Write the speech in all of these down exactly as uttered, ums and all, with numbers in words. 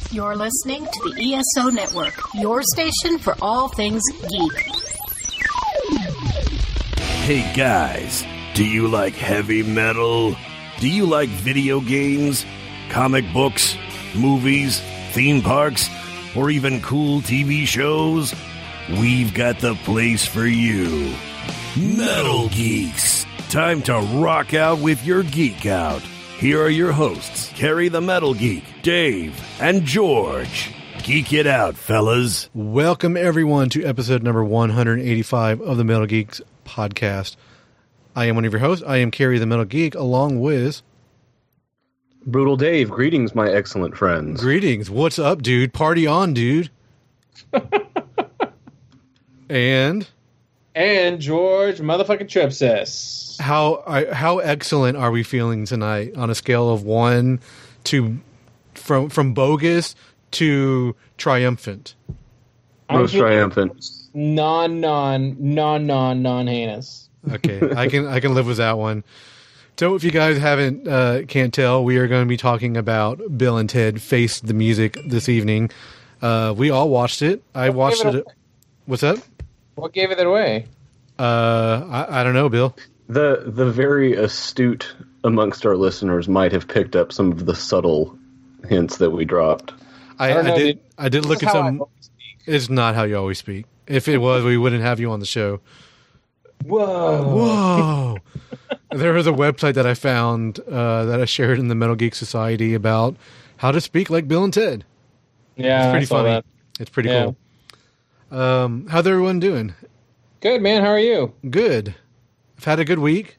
You're listening to the E S O Network, your station for all things geek. Hey guys, do you like heavy metal? Do you like video games, comic books, movies, theme parks, or even cool T V shows? We've got the place for you. Metal Geeks. Time to rock out with your geek out. Here are your hosts, Carrie the Metal Geek, Dave, and George. Geek it out, fellas. Welcome, everyone, to episode number one eighty-five of the Metal Geeks podcast. I am one of your hosts. I am Carrie the Metal Geek, along with... Brutal Dave. Greetings, my excellent friends. Greetings. What's up, dude? Party on, dude. and... And George motherfucking Trepsis. How I, how excellent are we feeling tonight on a scale of one to from from bogus to triumphant? Most triumphant. Non non non non non heinous. Okay, I can I can live with that one. So if you guys haven't uh, can't tell, we are going to be talking about Bill and Ted Face the Music this evening. Uh, we all watched it. I What watched gave it. it What's that? What gave it away? Uh, I, I don't know, Bill. The the very astute amongst our listeners might have picked up some of the subtle hints that we dropped. I, I don't I know, did. dude. I did look This at is how some. I always speak. It's not how you always speak. If it was, we wouldn't have you on the show. Whoa. Whoa! There was a website that I found uh, that I shared in the Metal Geek Society about how to speak like Bill and Ted. Yeah, It's pretty I saw funny. that. It's pretty Yeah. cool. Um, how's everyone doing? Good, man. How are you? Good. I've had a good week.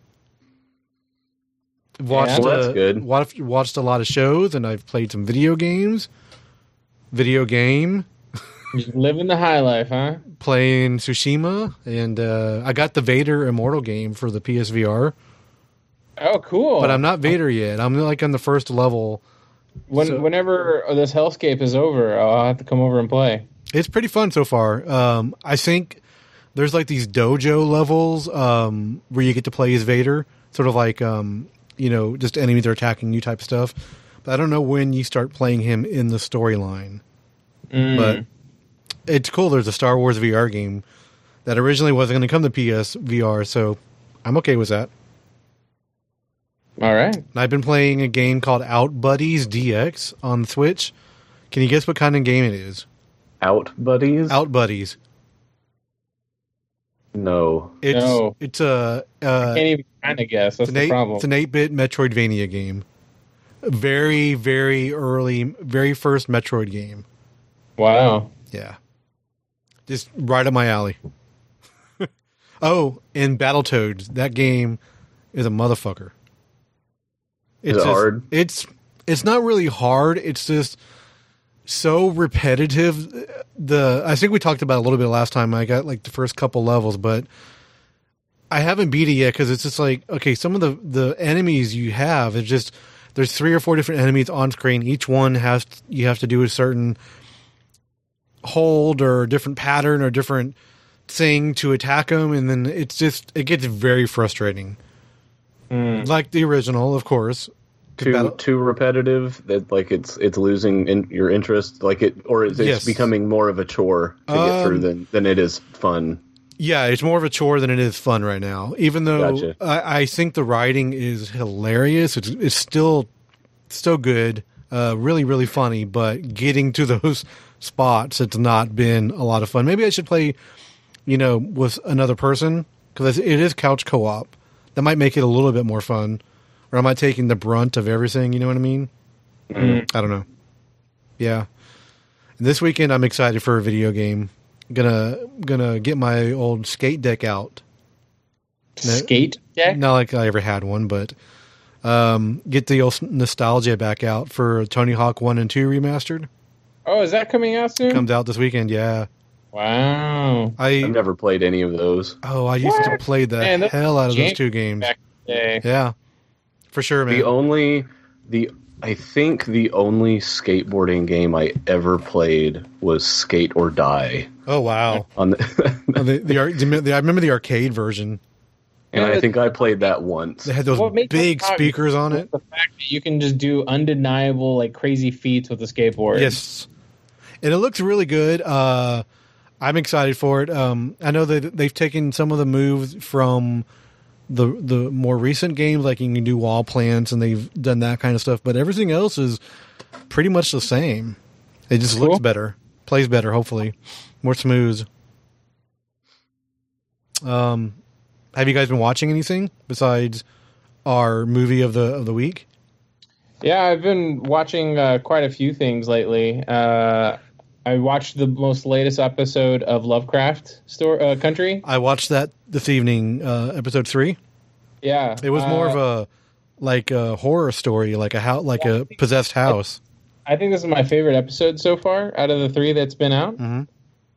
Watched, Well, that's uh, good. Watched, watched a lot of shows, and I've played some video games. Video game. Just living the high life, huh? Playing Tsushima, and uh, I got the Vader Immortal game for the P S V R, Oh, cool. but I'm not Vader yet. I'm like on the first level. When, so- whenever this hellscape is over, I'll have to come over and play. It's pretty fun so far. Um, I think there's like these dojo levels um, where you get to play as Vader, sort of like um, you know, just enemies are attacking you type stuff. But I don't know when you start playing him in the storyline. Mm. But it's cool. There's a Star Wars V R game that originally wasn't going to come to P S V R, so I'm okay with that. All right. And I've been playing a game called Out Buddies D X on Switch. Can you guess what kind of game it is? Out buddies? Out Buddies. No. It's No. it's a uh, Can't even kind of guess. That's it's, an the eight, problem. it's an eight-bit Metroidvania game. Very, very early, very first Metroid game. Wow. Yeah. Just right up my alley. Oh, and Battletoads. That game is a motherfucker. Is it just- hard? It's it's not really hard. It's just so repetitive. The I think we talked about it a little bit last time. I got like the first couple levels, but I haven't beat it yet because it's just like, okay, some of the, the enemies you have, it's just, there's three or four different enemies on screen. Each one has, you have to do a certain hold or a different pattern or different thing to attack them. And then it's just, it gets very frustrating. Mm. Like the original, of course. 'Cause Too Battle- too repetitive that like it's it's losing in your interest, like it, or is it Yes. becoming more of a chore to get through Um, than than it is fun? Yeah, it's more of a chore than it is fun right now. Even though Gotcha. I, I think the writing is hilarious, it's it's still still good, uh, really really funny. But getting to those spots, it's not been a lot of fun. Maybe I should play, you know, with another person because it is couch co-op. That might make it a little bit more fun. Or am I taking the brunt of everything? You know what I mean? Mm. I don't know. Yeah. This weekend, I'm excited for a video game. Gonna gonna get my old skate deck out. No- Skate deck? Not like I ever had one, but um, get the old nostalgia back out for Tony Hawk One and Two remastered. Oh, is that coming out soon? Comes out this weekend. Yeah. Wow. I I've never played any of those. oh I used to What? play the Man, that's hell out of those jam- two games. Back in the day. Yeah, for sure, man. The only the I think the only skateboarding game I ever played was Skate or Die. Oh wow. On the Oh, the, the, ar- the, the I remember the arcade version. And Yeah, I think I played that once. They had those What makes big it hard speakers on is it. The fact that you can just do undeniable, like crazy feats with a skateboard. Yes, and it looks really good. Uh, I'm excited for it. Um, I know that they've taken some of the moves from the the more recent games, like you can do wall plants, and they've done that kind of stuff. But everything else is pretty much the same. It just Cool. looks better, plays better, hopefully, more smooth. Um, have you guys been watching anything besides our movie of the of the week? Yeah, I've been watching uh, quite a few things lately. Uh, I watched the most latest episode of Lovecraft Store uh, Country. I watched that this evening, uh, episode three. Yeah, It was more uh, of a like a horror story, like a house, like a possessed house. I think this is my favorite episode so far out of the three that's been out. Mhm.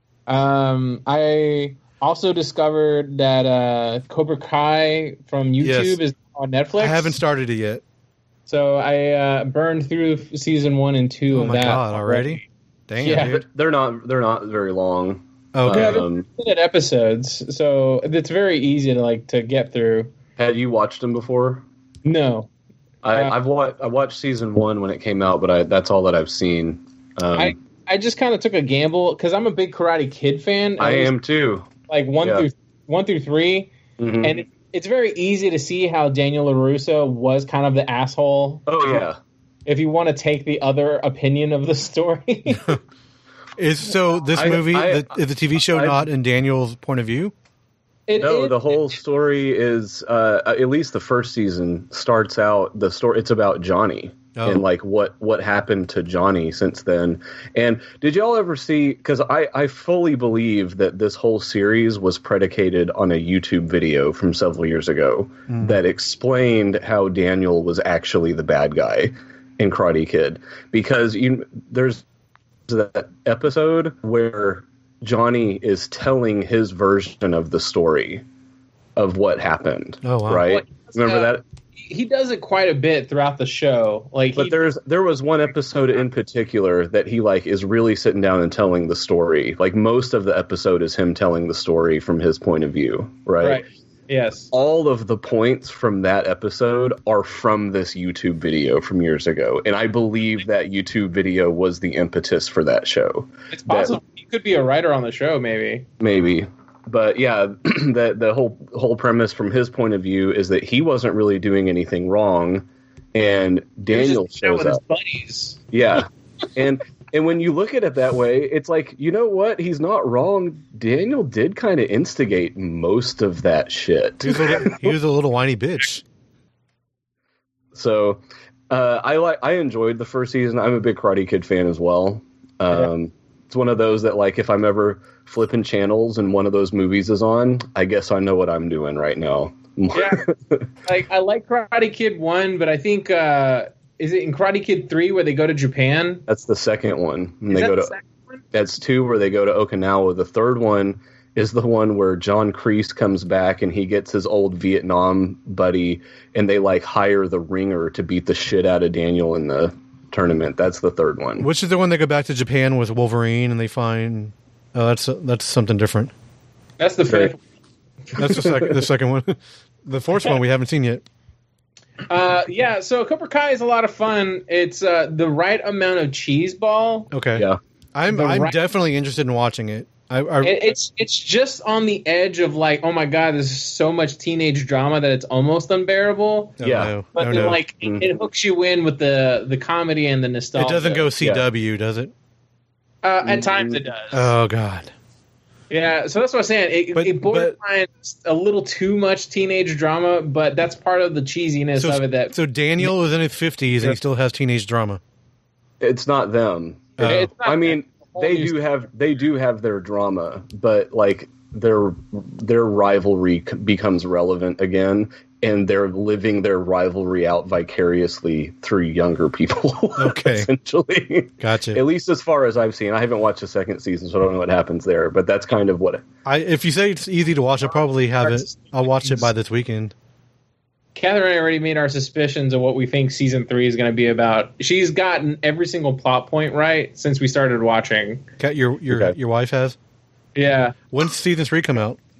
Um, I also discovered that uh, Cobra Kai from YouTube Yes. is on Netflix. I haven't started it yet. So I uh, burned through season one and two Oh of my that god, already? Damn, Yeah. dude. They're not. They're not very long. Okay. Yeah, they're Um, minute episodes, so it's very easy to like to get through. Had you watched them before? No, I, Uh, I've watched. I watched season one when it came out, but I, that's all that I've seen. Um, I I just kind of took a gamble because I'm a big Karate Kid fan. I at least, am too. like one Yeah. through one through three, Mhm. and it, it's very easy to see how Daniel LaRusso was kind of the asshole. Oh yeah. If you want to take the other opinion of the story. Is so this I- movie I- the, is the T V show I- not in Daniel's point of view? It No, is- the whole story is uh, at least the first season starts out the story. It's about Johnny Oh. and like what what happened to Johnny since then. And did y'all ever see? Because I I fully believe that this whole series was predicated on a YouTube video from several years ago that explained how Daniel was actually the bad guy in Karate Kid. Because you there's that episode where Johnny is telling his version of the story of what happened. Oh, wow. Right? Well, Remember uh, that? he does it quite a bit throughout the show. Like, But he, there's there was one episode in particular that he like is really sitting down and telling the story. Like most of the episode is him telling the story from his point of view, right? right? Yes. All of the points from that episode are from this YouTube video from years ago, and I believe that YouTube video was the impetus for that show. It's possible he could be a writer on the show, maybe. Maybe. But yeah, the the whole whole premise from his point of view is that he wasn't really doing anything wrong, and Daniel He was just out shows with his up. buddies. Yeah, and and when you look at it that way, it's like, you know what? He's not wrong. Daniel did kind of instigate most of that shit. He was a little, he was a little whiny bitch. So uh, I like I enjoyed the first season. I'm a big Karate Kid fan as well. Um, It's one of those that, like, if I'm ever flipping channels and one of those movies is on, I guess I know what I'm doing right now. Yeah. Like, I like Karate Kid one, but I think uh, is it in Karate Kid three where they go to Japan? That's the second one. And Is they that go the to second one? that's two where they go to Okinawa. The third one is the one where John Kreese comes back and he gets his old Vietnam buddy, and they like hire the ringer to beat the shit out of Daniel in the tournament. That's the third one. Which is the one they go back to Japan with Wolverine and they find oh that's that's something different. That's the fifth. That's the second the second one. The fourth one we haven't seen yet. Uh, yeah, so Cobra Kai is a lot of fun. It's uh, the right amount of cheese ball. Okay. Yeah. I'm The I'm right- definitely interested in watching it. I, I It, it's it's just on the edge of like, oh my god, there's so much teenage drama that it's almost unbearable. oh, yeah. no. But oh, then, no. like, Mhm. it, it hooks you in with the the comedy and the nostalgia. It doesn't go C W, does it? Uh, at times it does. Oh god. Yeah, so that's what I'm saying. It, But- it borderlines a little too much teenage drama, but that's part of the cheesiness So, of it. That so Daniel was in his fifties and he still has teenage drama. It's not them. Oh. it's not I mean, a whole they new do have they do have their drama, but like their their rivalry c- becomes relevant again, and they're living their rivalry out vicariously through younger people. Okay. Essentially, Gotcha. at least as far as I've seen. I haven't watched the second season, so I don't know what happens there. But that's kind of what. I if you say it's easy to watch, I'll probably have it. I'll watch it by this weekend. Catherine and I already made our suspicions of what we think season three is going to be about. She's gotten every single plot point right since we started watching. Kat, your your Okay. your wife has. Yeah, When's season three come out?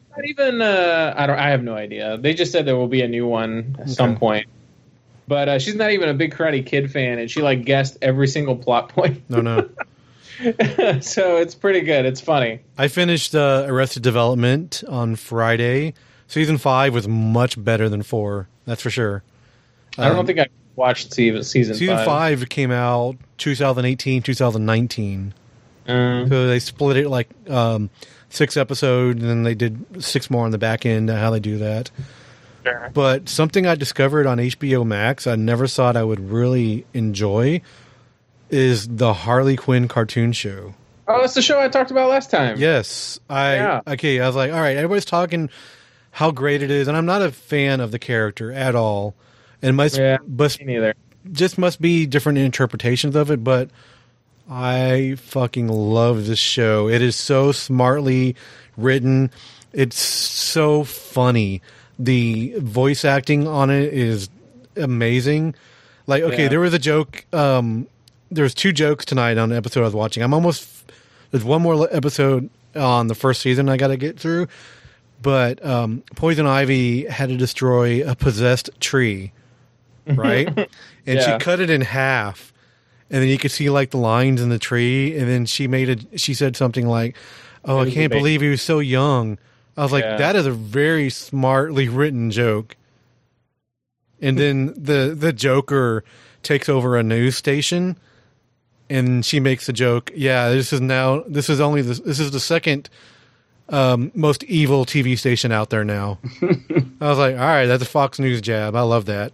not even. Uh, I don't. I have no idea. They just said there will be a new one at okay. some point. But uh, she's not even a big Karate Kid fan, and she like guessed every single plot point. No, no. So it's pretty good. It's funny. I finished uh, Arrested Development on Friday. Season five was much better than four. That's for sure. Um, I don't think I watched season season. Season five, five came out twenty eighteen, twenty nineteen. Um, so they split it like um, six episodes, and then they did six more on the back end. How they do that. Sure. But something I discovered on H B O Max I never thought I would really enjoy is the Harley Quinn cartoon show. Oh, that's the show I talked about last time. Yes. I yeah. Okay, I was like, all right, everybody's talking how great it is, and I'm not a fan of the character at all. And must, yeah, must, me neither. Just must be different interpretations of it, but I fucking love this show. It is so smartly written. It's so funny. The voice acting on it is amazing. Like, okay, yeah. there was a joke. Um, there was two jokes tonight on the episode I was watching. I'm almost there's one more episode on the first season I got to get through. But um, Poison Ivy had to destroy a possessed tree, right? And yeah. she cut it in half, and then you could see like the lines in the tree. And then she made it. She said something like, "Oh, I can't believe he was so young." I was like, yeah. that is a very smartly written joke. And then the the Joker takes over a news station, and she makes the joke, yeah, this is now this is only the, this is the second um, most evil T V station out there now. I was like, all right, that's a Fox News jab. I love that.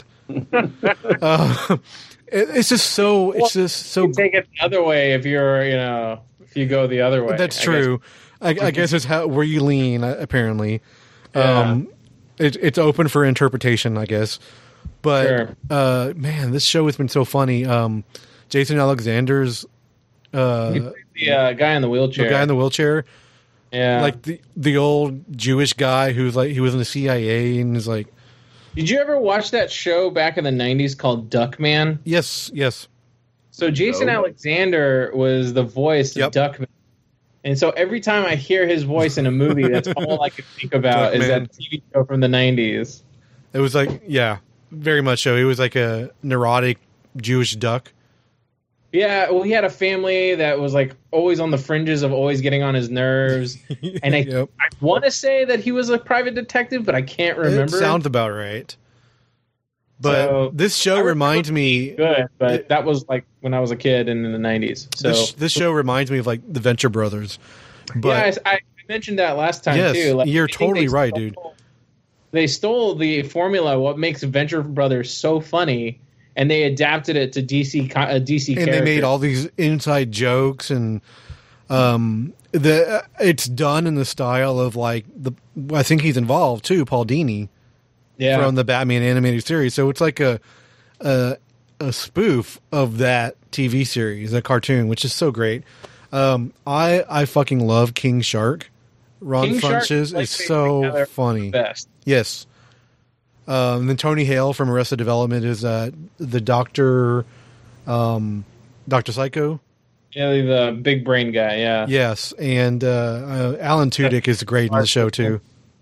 uh, it, it's just so it's well, just so you take it the other way if you're you know if you go the other way. That's I true. guess. I, I guess it's how where you lean. Apparently, yeah. um, it, it's open for interpretation, I guess. But sure. uh, man, this show has been so funny. Um, Jason Alexander's uh, the uh, guy in the wheelchair. The guy in the wheelchair. Yeah, like the the old Jewish guy who's like he was in the C I A and is like. Did you ever watch that show back in the nineties called Duckman? Yes, yes. So Jason no. Alexander was the voice yep. of Duckman. And so every time I hear his voice in a movie, that's all I can think about is that T V show from the nineties. It was like, yeah, very much so. He was like a neurotic Jewish duck. Yeah, well, he had a family that was like always on the fringes of always getting on his nerves. And I, yep. I want to say that he was a private detective, but I can't remember. It sounds about right. But so, this show reminds me good, but it, that was like when I was a kid and in the nineties. So this, this show reminds me of like the Venture Brothers. But yeah, I, I mentioned that last time yes, too. Like, you're totally right, stole, dude. They stole the formula. What makes Venture Brothers so funny, and they adapted it to D C. Uh, D C and characters. they made all these inside jokes, and um, the uh, it's done in the style of like the. I think he's involved too, Paul Dini. Yeah. From the Batman animated series. So it's like a, a a spoof of that T V series, a cartoon, which is so great. Um, I I fucking love King Shark. Ron King Funches Shark is so funny. Best. Yes. Um, and then Tony Hale from Arrested Development is uh, the Doctor um, Doctor Psycho. Yeah, the big brain guy, yeah. Yes. And uh, uh, Alan Tudyk is great in the show too.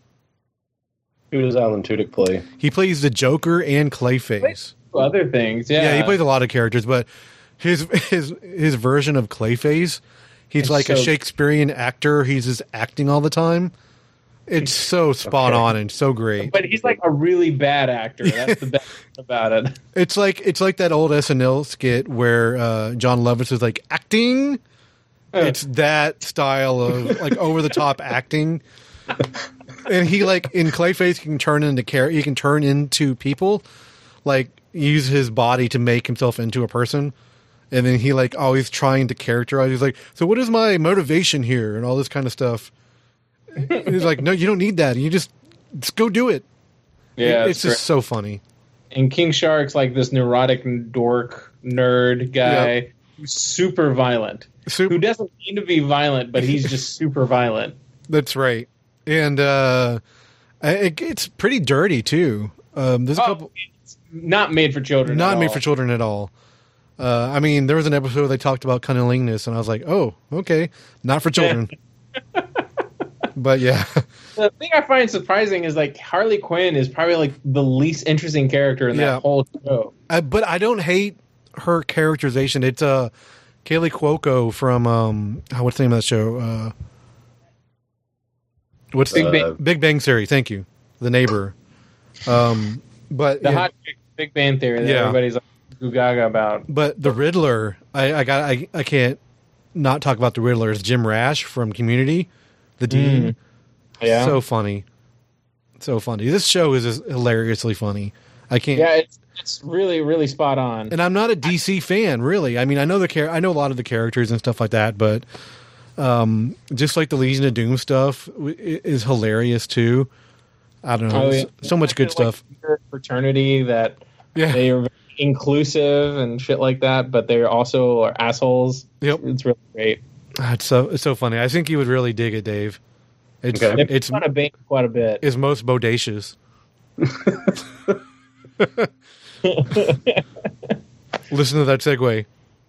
Who does Alan Tudyk play? He plays the Joker and Clayface. Other things, yeah. Yeah, he plays a lot of characters, but his his his version of Clayface, he's it's like so, a Shakespearean actor. He's just acting all the time. It's so spot okay. on and so great. But he's like a really bad actor. That's the best thing about it. It's like it's like that old S N L skit where uh, John Lovitz is like acting. It's that style of like over the top acting. And he like in Clayface he can turn into char- he can turn into people, like use his body to make himself into a person, and then he like always trying to characterize. He's like, so what is my motivation here, and all this kind of stuff. He's like, no, you don't need that. You just just go do it. Yeah, it, it's it's just so funny. And King Shark's like this neurotic dork nerd guy Yep. who's super violent. Super- who doesn't need to be violent, but he's just super violent. That's right. And uh, it, it's pretty dirty too. Um, there's a Oh, couple it's not made for children. not at made all. for children at all. Uh, I mean, there was an episode where they talked about cunnilingus, and I was like, "Oh, okay, not for children." But yeah, The thing I find surprising is like Harley Quinn is probably like the least interesting character in Yeah. that whole show. I, but I don't hate her characterization. It's uh, Kaylee Cuoco from um, oh, what's the name of that show? Uh, what's Big the Bang. Big Bang Theory? Thank you, the neighbor. Um, but The yeah, hot chick, Big Bang Theory that Yeah. everybody's like goo gaga about. but the Riddler, I, I got, I, I can't not talk about the Riddler. It's Jim Rash from Community, the Dean. Yeah, So funny, so funny. This show is just hilariously funny. I can't. yeah, it's it's really really spot on. And I'm not a D C fan, really. I mean, I know the char- I know a lot of the characters and stuff like that, but um, just like the Legion of Doom stuff w- i- is hilarious too. I don't know, Oh, so, yeah. so much good Like, stuff. weird fraternity that Yeah, they are very inclusive and shit like that, but they also are assholes. Yep. It's really great. Ah, it's so it's so funny. I think you would really dig it, Dave. It's Okay. It's it's fun to bang quite a bit. is most bodacious. Listen to that segue.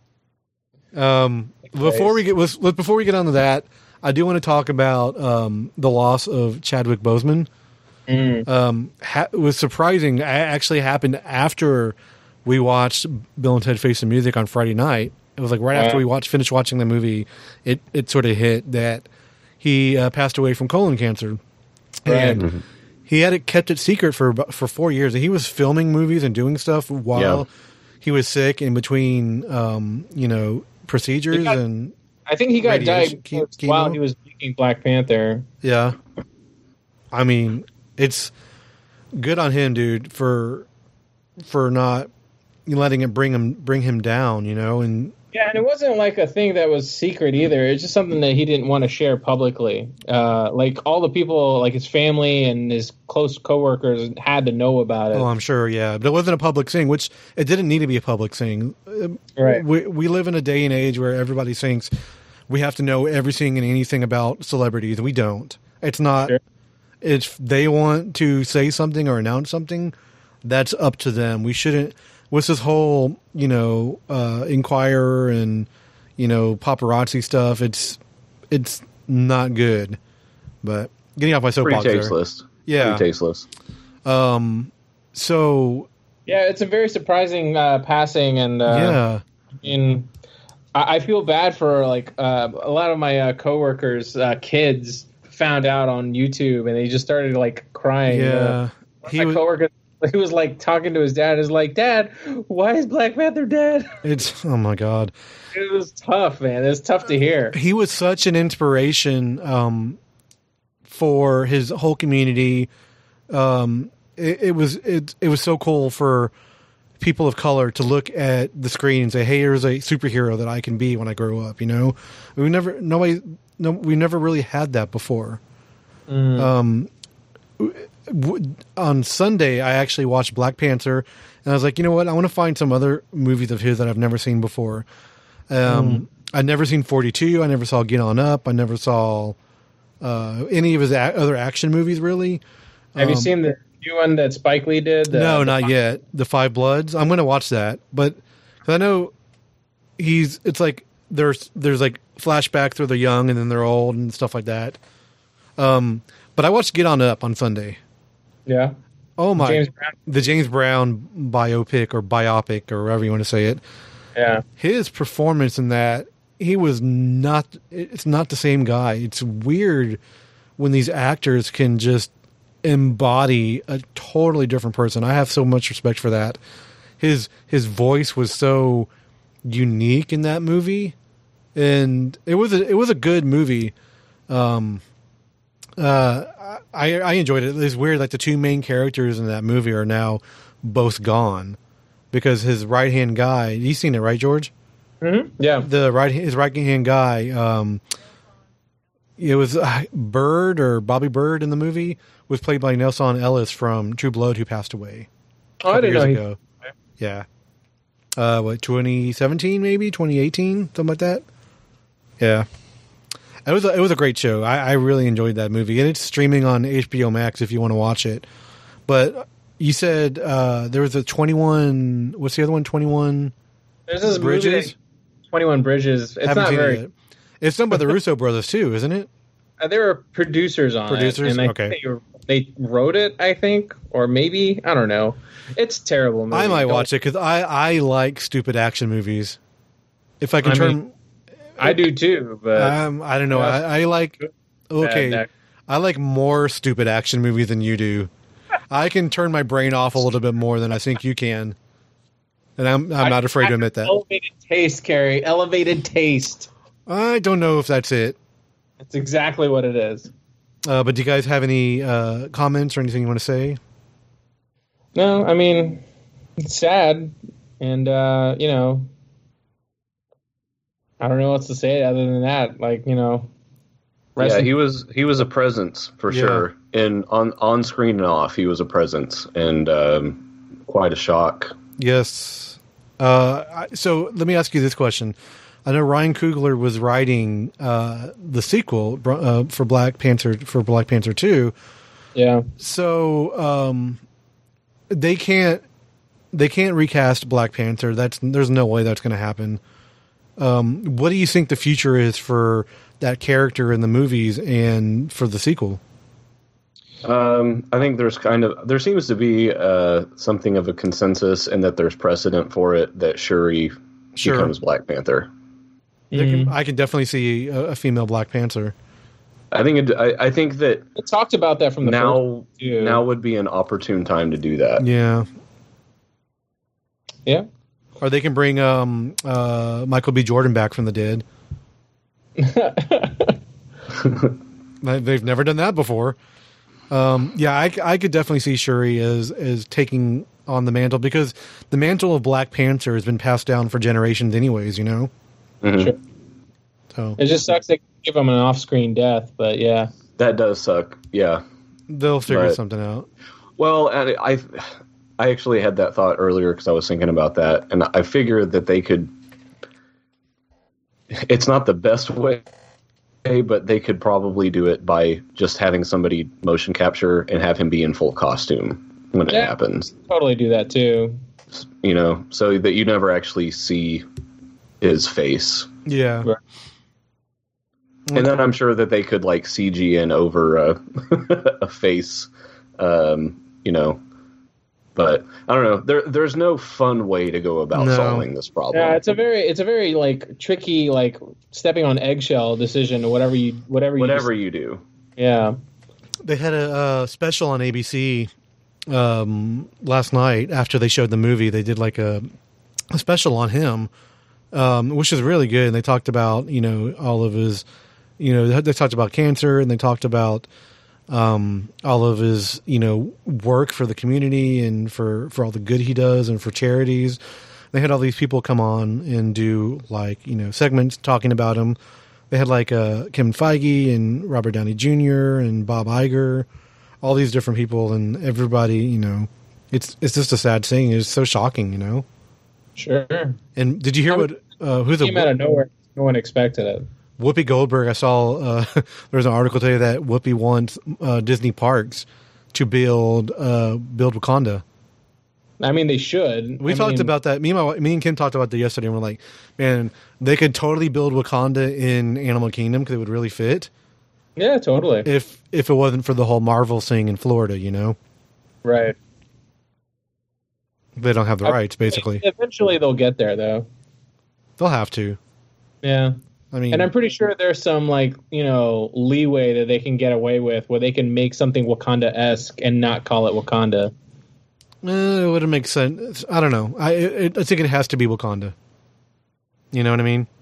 Um, before we get let's, let- before we get on to that, I do want to talk about um, the loss of Chadwick Boseman. Mm. Um, ha- it was surprising. It actually happened after we watched Bill and Ted Face the Music on Friday night. It was like right after Wow. we watched finished watching the movie. It it sort of hit that he uh, passed away from colon cancer, and Right. he had it kept it secret for about- for four years. And he was filming movies and doing stuff while Yeah. he was sick in between, um, you know, procedures He got- and I think he got Radiation diagnosed chemo? while he was making Black Panther. yeah. I mean, it's good on him, dude, for for not letting it bring him bring him down, you know, and Yeah, and it wasn't like a thing that was secret either. It's just something that he didn't want to share publicly. Uh, like all the people, like his family and his close coworkers, had to know about it. oh, I'm sure, yeah, but it wasn't a public thing, which it didn't need to be a public thing. Right. We we live in a day and age where everybody thinks we have to know everything and anything about celebrities. We don't. It's not. Sure. If they want to say something or announce something, that's up to them. We shouldn't. What's this whole, you know, uh, Inquirer and, you know, paparazzi stuff? It's it's not good. But getting off my Pretty soapbox there. tasteless. Yeah. Pretty tasteless. Um. So Yeah, it's a very surprising uh, passing, and uh, yeah. in I, I feel bad for like uh, a lot of my uh, coworkers' uh, kids found out on YouTube, and they just started like crying. Yeah. Uh, one of He my was- coworker, he was like talking to his dad. Is like, Dad, why is Black Panther dead? It's oh my god. It was tough, man. It was tough to hear. He was such an inspiration um, for his whole community. Um, it, it was it it was so cool for people of color to look at the screen and say, "Hey, here's a superhero that I can be when I grow up." You know, we never nobody no we never really had that before. Um, w- on Sunday, I actually watched Black Panther, and I was like, you know what? I want to find some other movies of his that I've never seen before. Um, I'd never seen forty-two. I never saw Get On Up. I never saw uh, any of his a- other action movies, really. Have you Um, seen the new one that Spike Lee did? The, no, the not yet. The Five Bloods. I'm going to watch that, but 'cause I know he's. It's like there's there's like flashbacks where they're young and then they're old and stuff like that. Um, but I watched Get On Up on Sunday. Yeah. Oh my! James Brown. The James Brown biopic or biopic or however you want to say it. Yeah. His performance in that, he was not. It's not the same guy. It's weird when these actors can just embody a totally different person. I have so much respect for that. His his voice was so unique in that movie, and it was a, it was a good movie. Um, uh, I I enjoyed it. It's weird, like the two main characters in that movie are now both gone because his right hand guy. You seen it, right, George? Mm-hmm. Yeah. The right his right hand guy. Um, it was uh, Bird or Bobby Bird in the movie was played by Nelson Ellis from True Blood, who passed away. Oh, I didn't know he. ago. Yeah. Uh, what, twenty seventeen maybe? twenty eighteen? Something like that? Yeah. It was a, it was a great show. I, I really enjoyed that movie. And it's streaming on H B O Max if you want to watch it. But you said uh, there was a twenty-one... What's the other one? twenty-one There's this Bridges? movie, twenty-one Bridges. It's Haven't not seen very. it yet. It's done by the Russo brothers too, isn't it? Uh, there were producers on Producers? it, and I Okay. think they, were- they wrote it. I think, or maybe I don't know. It's a terrible. Movie. I might Don't- watch it because I, I like stupid action movies. If I can I turn, mean, I do too, but um, I don't know. Yeah. I, I like okay. Bad- I like more stupid action movies than you do. I can turn my brain off a little bit more than I think you can, and I'm I'm not afraid to admit that. Elevated taste, Carrie. Elevated taste. I don't know if that's it. That's exactly what it is. Uh, but do you guys have any uh, comments or anything you want to say? No, I mean, it's sad, and uh, you know, I don't know what to say other than that. Like, you know, rest Yeah, in- he was he was a presence for Yeah. sure, and on on screen and off, he was a presence, and um, quite a shock. Yes. Uh, I- so let me ask you this question. I know Ryan Coogler was writing uh, the sequel uh, for Black Panther for Black Panther two. yeah. So um, they can't they can't recast Black Panther. That's there's no way that's going to happen. Um, what do you think the future is for that character in the movies and for the sequel? Um, I think there's kind of there seems to be uh, something of a consensus, and that there's precedent for it that Shuri Sure. becomes Black Panther. They can- I can definitely see a, a female Black Panther. I think it, I, I think that We talked about that from the now first two. now would be an opportune time to do that. Yeah. yeah. Or they can bring um, uh, Michael B. Jordan back from the dead. They- They've never done that before. Um, yeah, I, I could definitely see Shuri as as taking on the mantle because the mantle of Black Panther has been passed down for generations, anyways. You know, Mhm. Sure. so It just sucks they give him an off-screen death, but yeah. That does suck. Yeah. they'll figure Right. something out. Well, and I I actually had that thought earlier because I was thinking about that, and I figured that they could. It's not the best way, but they could probably do it by just having somebody motion capture and have him be in full costume when it Yeah. happens. Totally do that too. You know, so that you never actually see his face. Yeah, Right. And then I'm sure that they could like C G in over a, a face, um, you know. But I don't know. There, there's no fun way to go about No. solving this problem. Yeah, it's a very, it's a very like tricky, like stepping on eggshell decision or whatever you, whatever you, Whatever you do. yeah. they had a, uh special on A B C um, last night after they showed the movie. They did like a, a special on him, um, which is really good. And they talked about you know all of his, you know, they talked about cancer and they talked about um, all of his you know work for the community and for for all the good he does and for charities. They had all these people come on and do like you know segments talking about him. They had like uh, Kevin Feige and Robert Downey Junior and Bob Iger, all these different people, and everybody. You know, it's it's just a sad thing. It's so shocking, you know. Sure. And did you hear what uh, who's the Came out of nowhere. No one expected it. Whoopi Goldberg? I saw uh, there was an article today that Whoopi wants uh, Disney parks to build uh, build Wakanda. I mean, they should. We I talked mean, about that. Me and my me and Kim talked about that yesterday, and we're like, man, they could totally build Wakanda in Animal Kingdom because it would really fit. Yeah, totally. If if it wasn't for the whole Marvel thing in Florida, you know, Right. they don't have the rights. Basically, Eventually, they'll get there, though. they'll have to. Yeah. I mean, And I'm pretty sure there's some like you know leeway that they can get away with, where they can make something Wakanda-esque and not call it Wakanda. eh, it wouldn't make sense. I don't know. I it, I think it has to be Wakanda. You know what I mean?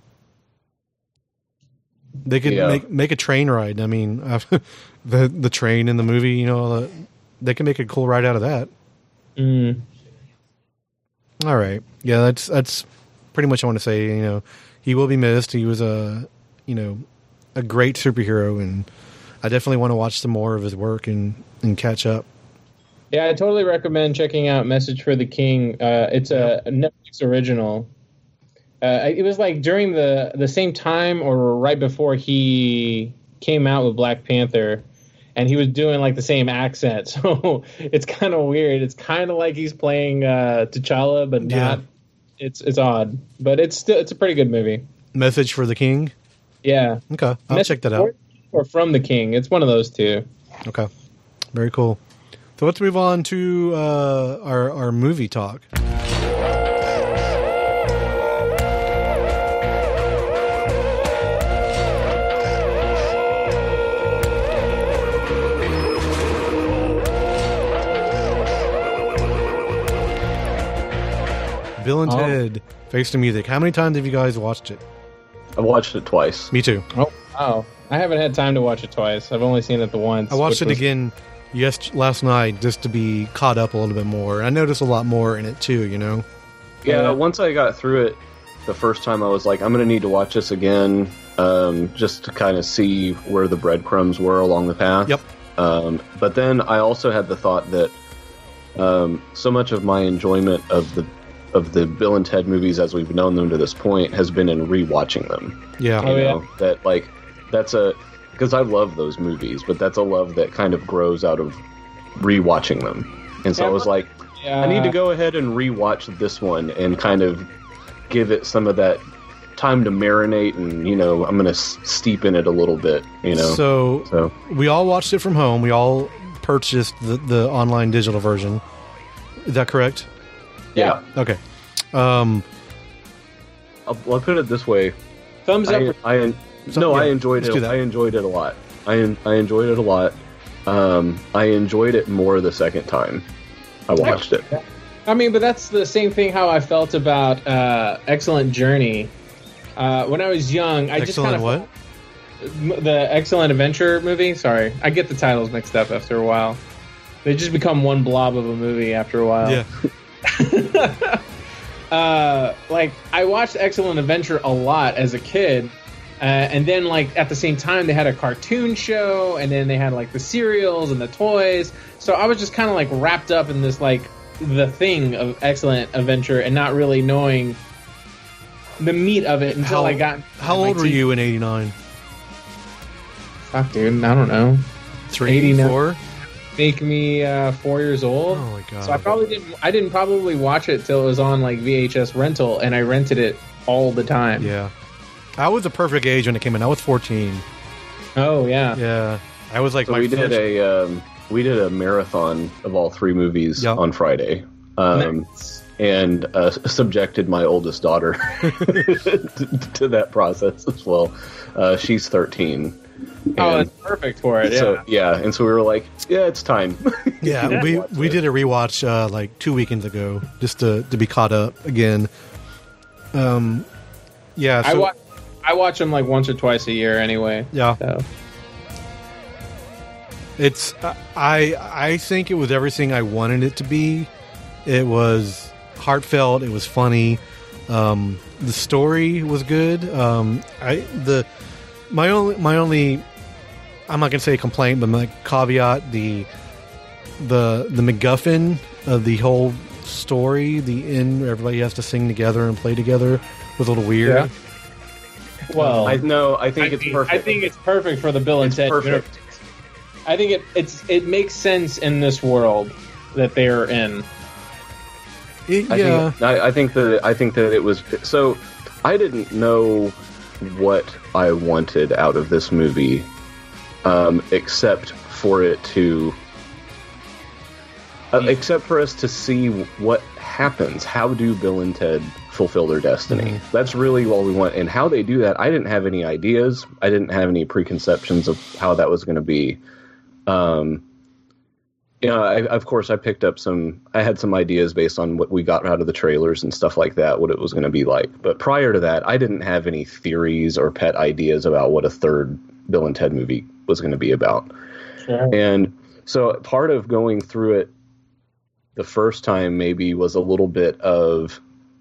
They could Yeah. make make a train ride. I mean, uh, the the train in the movie. You know, uh, they can make a cool ride out of that. Mm. All right. Yeah, that's that's pretty much I want to say. You know, he will be missed. He was a you know a great superhero, and I definitely want to watch some more of his work and and catch up. Yeah, I totally recommend checking out Message for the King. Uh, it's a Netflix original. Uh, it was like during the the same time or right before he came out with Black Panther, and he was doing like the same accent. So it's kind of weird. It's kind of like he's playing uh, T'Challa, but Yeah. not. It's it's odd, but it's still it's a pretty good movie. Message for the King. Yeah, Okay, I'll Message check that for out. the King? or From the King. It's one of those two. Okay, very cool. So let's move on to uh, our our movie talk. Bill and Oh. Ted Face the Music. How many times have you guys watched it? I watched it twice. Me too. Oh, wow. I haven't had time to watch it twice. I've only seen it the once. I watched which it was- again yes last night just to be caught up a little bit more. I noticed a lot more in it too, you know? Yeah, Yeah. once I got through it the first time, I was like, I'm going to need to watch this again um, just to kind of see where the breadcrumbs were along the path. Yep. Um, but then I also had the thought that um, so much of my enjoyment of the of the Bill and Ted movies as we've known them to this point has been in rewatching them. Yeah. Oh, You yeah. know, that like that's a because I love those movies, but that's a love that kind of grows out of rewatching them. And so Yeah, I was but- like, Yeah. I need to go ahead and rewatch this one and kind of give it some of that time to marinate, and you know, I'm going to steep in it a little bit. You know, So so we all watched it from home. We all purchased the, the online digital version. Is that correct? yeah. Okay. Um, I'll, I'll put it this way: Thumbs up. I, or- I So- no, I yeah, enjoyed let's do it. that. I enjoyed it a lot. I I enjoyed it a lot. Um, I enjoyed it more the second time I watched it. I mean, but that's the same thing how I felt about uh, Excellent Journey. Uh, when I was young, I just kind excellent. of What? the Excellent Adventure movie. Sorry, I get the titles mixed up after a while. They just become one blob of a movie after a while. Yeah. uh, like I watched Excellent Adventure a lot as a kid, uh, and then like at the same time they had a cartoon show, and then they had like the cereals and the toys. So I was just kind of like wrapped up in this like the thing of Excellent Adventure, and not really knowing the meat of it until How- I got. How my old were teen- you in eighty-nine? Fuck, dude, I don't know. Three, eighty-nine. four? Make me uh, four years old. Oh my god. So I probably didn't. I didn't probably watch it till it was on like V H S rental, and I rented it all the time. Yeah. I was a perfect age when it came in. I was fourteen. Oh yeah. Yeah. I was like So my we did first- a um, we did a marathon of all three movies Yeah. on Friday, um, and uh, subjected my oldest daughter to, to that process as well. Uh, she's thirteen. Oh, And that's perfect for it. Yeah. so yeah, and so we were like, yeah, it's time. Yeah, we Watch we it. did a rewatch uh, like two weekends ago just to, to be caught up again. Um, yeah, I so, watch. I watch them like once or twice a year anyway. yeah, So it's I I think it was everything I wanted it to be. It was heartfelt. It was funny. Um, the story was good. Um, I the my only my only I'm not gonna say complaint, but my caveat the the the MacGuffin of the whole story, the end where everybody has to sing together and play together, was a little weird. Yeah. well, I no, I think I it's think, perfect. I think it's perfect for the Bill and It's Ted perfect. universe. I think it it's it makes sense in this world that they're in. It- I yeah, think I, I think that I think that it was so. I didn't know what I wanted out of this movie, um, except for it to, uh, except for us to see what happens. How do Bill and Ted fulfill their destiny? That's really all we want, and how they do that. I didn't have any ideas. I didn't have any preconceptions of how that was going to be. Um, you know, I, of course, I picked up some. I had some ideas based on what we got out of the trailers and stuff like that, what it was going to be like. But prior to that, I didn't have any theories or pet ideas about what a third Bill and Ted movie was going to be about. Sure. And so, part of going through it the first time maybe was a little bit of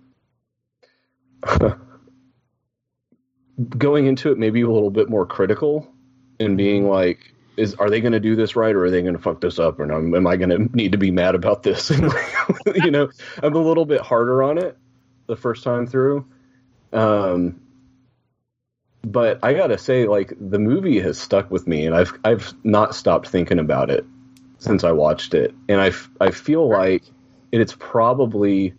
going into it maybe a little bit more critical and being like, is are they going to do this right, or are they going to fuck this up, or am, am I going to need to be mad about this? You know, I'm a little bit harder on it the first time through. Um, but I gotta say, like, the movie has stuck with me, and I've I've not stopped thinking about it since I watched it, and I, f- I feel like it's probably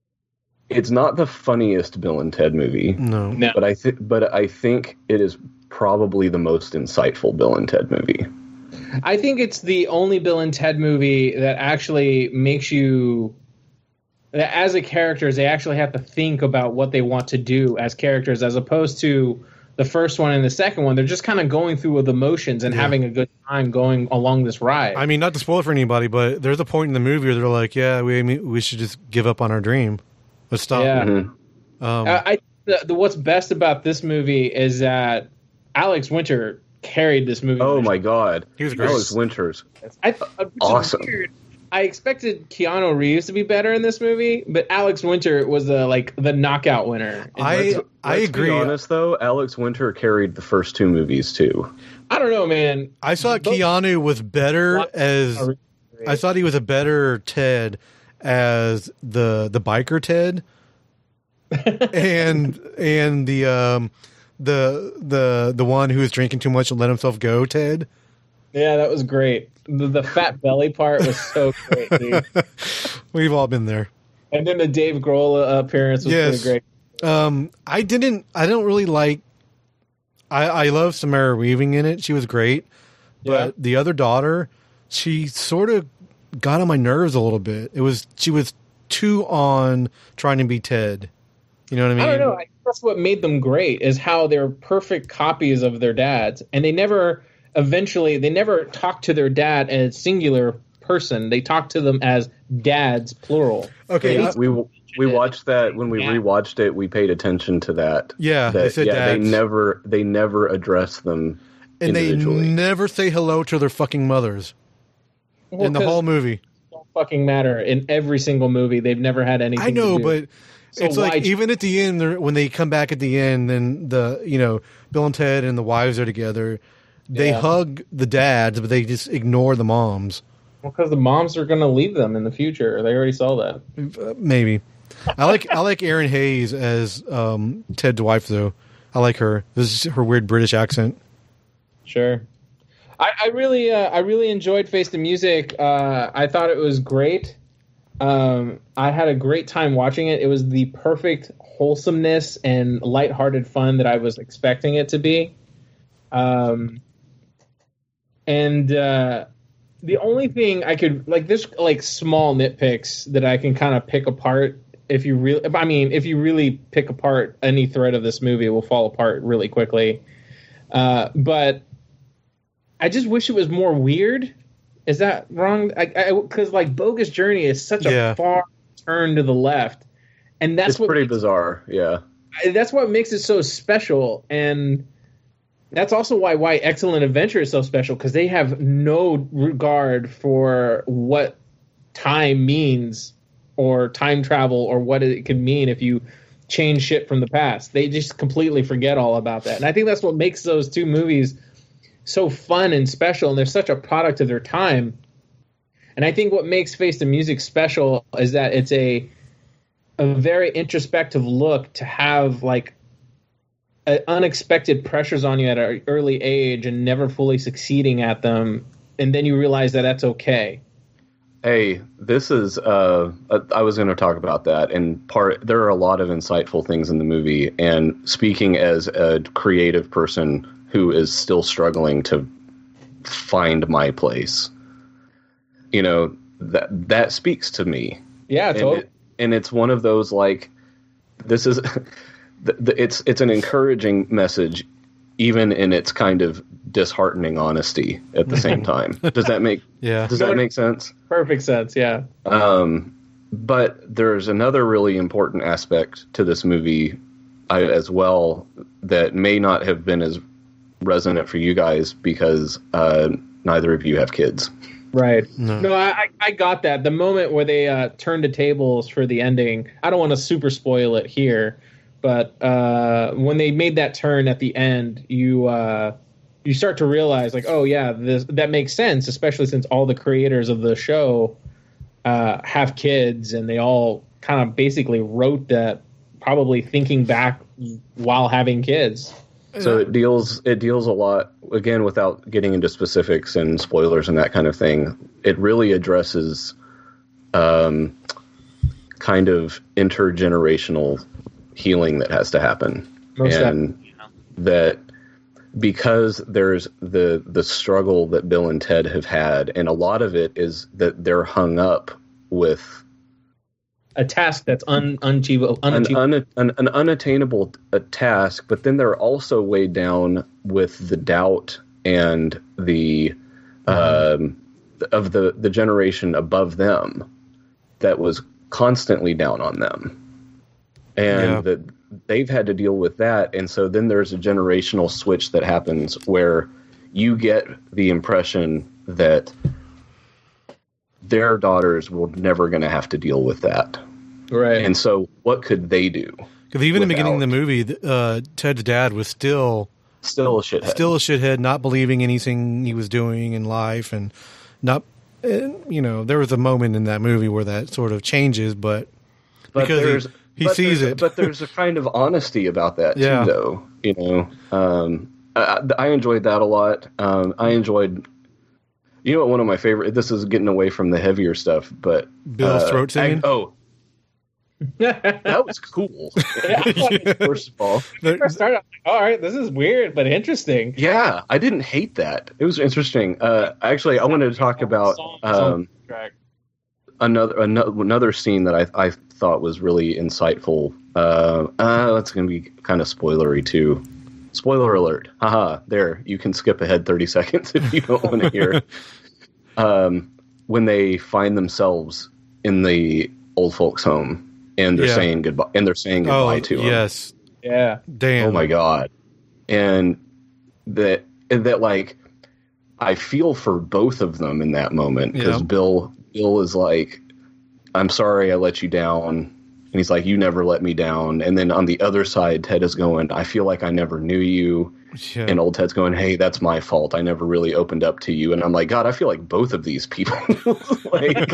it's not the funniest Bill and Ted movie, no, No. but I think but I think it is probably the most insightful Bill and Ted movie. I think it's the only Bill and Ted movie that actually makes you, that as a characters, they actually have to think about what they want to do as characters, as opposed to the first one and the second one. They're just kind of going through with emotions and yeah. having a good time going along this ride. I mean, not to spoil it for anybody, but there's a point in the movie where they're like, yeah, we we should just give up on our dream. Let's stop. Yeah. Mm-hmm. Um, I, I the, the what's best about this movie is that Alex Winter carried this movie. Oh my god, he was great. Alex Winters, I, uh, awesome. Weird. I expected Keanu Reeves to be better in this movie, but Alex Winter was the like the knockout winner. I let's, I let's agree. Be honest though, Alex Winter carried the first two movies too. I don't know, man. I thought Both, Keanu was better as I thought he was a better Ted as the the biker Ted, and and the um the the the one who was drinking too much and let himself go Ted. Yeah, that was great. The, the fat belly part was so great, dude. We've all been there. And then the Dave Grohl appearance was yes. pretty great. Um, I didn't. I don't really like. I I love Samara Weaving in it. She was great, but Yeah. the other daughter, she sort of got on my nerves a little bit. It was she was too on trying to be Ted. You know what I mean? I don't know. I think that's what made them great, is how they're perfect copies of their dads, and they never. Eventually, they never talk to their dad as singular person. They talk to them as dads, plural. Okay, Yeah, uh, we we watched that when we Yeah. rewatched it. We paid attention to that. Yeah, that, they said yeah, they dads. never they never address them and they individually. never say hello to their fucking mothers Well, in the 'cause whole movie. it don't fucking matter. In every single movie, they've never had anything. I know, to do. but So it's like why- even at the end, they're- when they come back at the end, then the you know Bill and Ted and the wives are together. They Yeah. hug the dads, but they just ignore the moms. because the moms are going to leave them in the future. They already saw that. Uh, maybe. I like I like Erin Hayes as um, Ted's wife, though. I like her. This is her weird British accent. Sure. I, I really, uh, I really enjoyed Face the Music. Uh, I thought it was great. Um, I had a great time watching it. It was the perfect wholesomeness and lighthearted fun that I was expecting it to be. Um, and uh, the only thing I could like, there's like small nitpicks that I can kind of pick apart. If you really, I mean, if you really pick apart any thread of this movie, it will fall apart really quickly. Uh, but I just wish it was more weird. Is that wrong? Because like Bogus Journey is such a Yeah. far turn to the left, and that's It's what pretty makes, bizarre, yeah. that's what makes it so special. And that's also why why Excellent Adventure is so special, because they have no regard for what time means or time travel or what it could mean if you change shit from the past. They just completely forget all about that. And I think that's what makes those two movies so fun and special, and they're such a product of their time. And I think what makes Face the Music special is that it's a a very introspective look to have like a, unexpected pressures on you at an early age and never fully succeeding at them, and then you realize that that's okay. Hey, this is, uh, uh, I was going to talk about that, and part, there are a lot of insightful things in the movie, and speaking as a creative person who is still struggling to find my place, you know, that, that speaks to me. Yeah, And, totally. it, and it's one of those, like, this is, the, the, it's, it's an encouraging message, even in its kind of disheartening honesty at the same time. Does that make, Yeah. does that make sense? Perfect sense, yeah. Um, but there's another really important aspect to this movie I, as well that may not have been as resonant for you guys because uh, neither of you have kids. Right. No. No, I, I got that. The moment where they uh, turned the tables for the ending, I don't want to super spoil it here, but uh, when they made that turn at the end, you uh, you start to realize, like, oh, yeah, this, that makes sense, especially since all the creators of the show uh, have kids, and they all kind of basically wrote that probably thinking back while having kids. So it deals it deals a lot, again, without getting into specifics and spoilers and that kind of thing. It really addresses um, kind of intergenerational healing that has to happen. Most and that because there's the the struggle that Bill and Ted have had, and a lot of it is that they're hung up with a task that's un, unachievable, unachievable. An, un, an, an unattainable a task, but then they're also weighed down with the doubt and the mm-hmm. um, of the, the generation above them that was constantly down on them, and yeah. that they've had to deal with that. And so then there's a generational switch that happens where you get the impression that their daughters were never going to have to deal with that. Right. And so what could they do? Because even in the beginning of the movie, uh, Ted's dad was still still a shithead. Still a shithead, not believing anything he was doing in life, and not, you know, there was a moment in that movie where that sort of changes, but, but because he, he but sees it. But there's a kind of honesty about that, yeah. too, though. You know, um, I, I enjoyed that a lot. Um, I enjoyed... You know what, one of my favorite... This is getting away from the heavier stuff, but... Bill's uh, throat singing? I, oh. That was cool. Yeah. First of all. When I first started, I was like, all right, this is weird, but interesting. Yeah, I didn't hate that. It was interesting. Uh, actually, I wanted to talk about um, another, another another scene that I, I thought was really insightful. Uh, uh, that's going to be kind of spoilery, too. Spoiler alert. Haha, there. You can skip ahead thirty seconds if you don't want to hear. Um, when they find themselves in the old folks' home and they're yeah. saying goodbye and they're saying goodbye oh, to them. Yes. Yeah. Damn. Oh my God. And that, and that like, I feel for both of them in that moment because yeah. Bill, Bill is like, I'm sorry I let you down. And he's like, you never let me down. And then on the other side, Ted is going, I feel like I never knew you. Yeah. And old Ted's going, hey, that's my fault. I never really opened up to you. And I'm like, God, I feel like both of these people. like,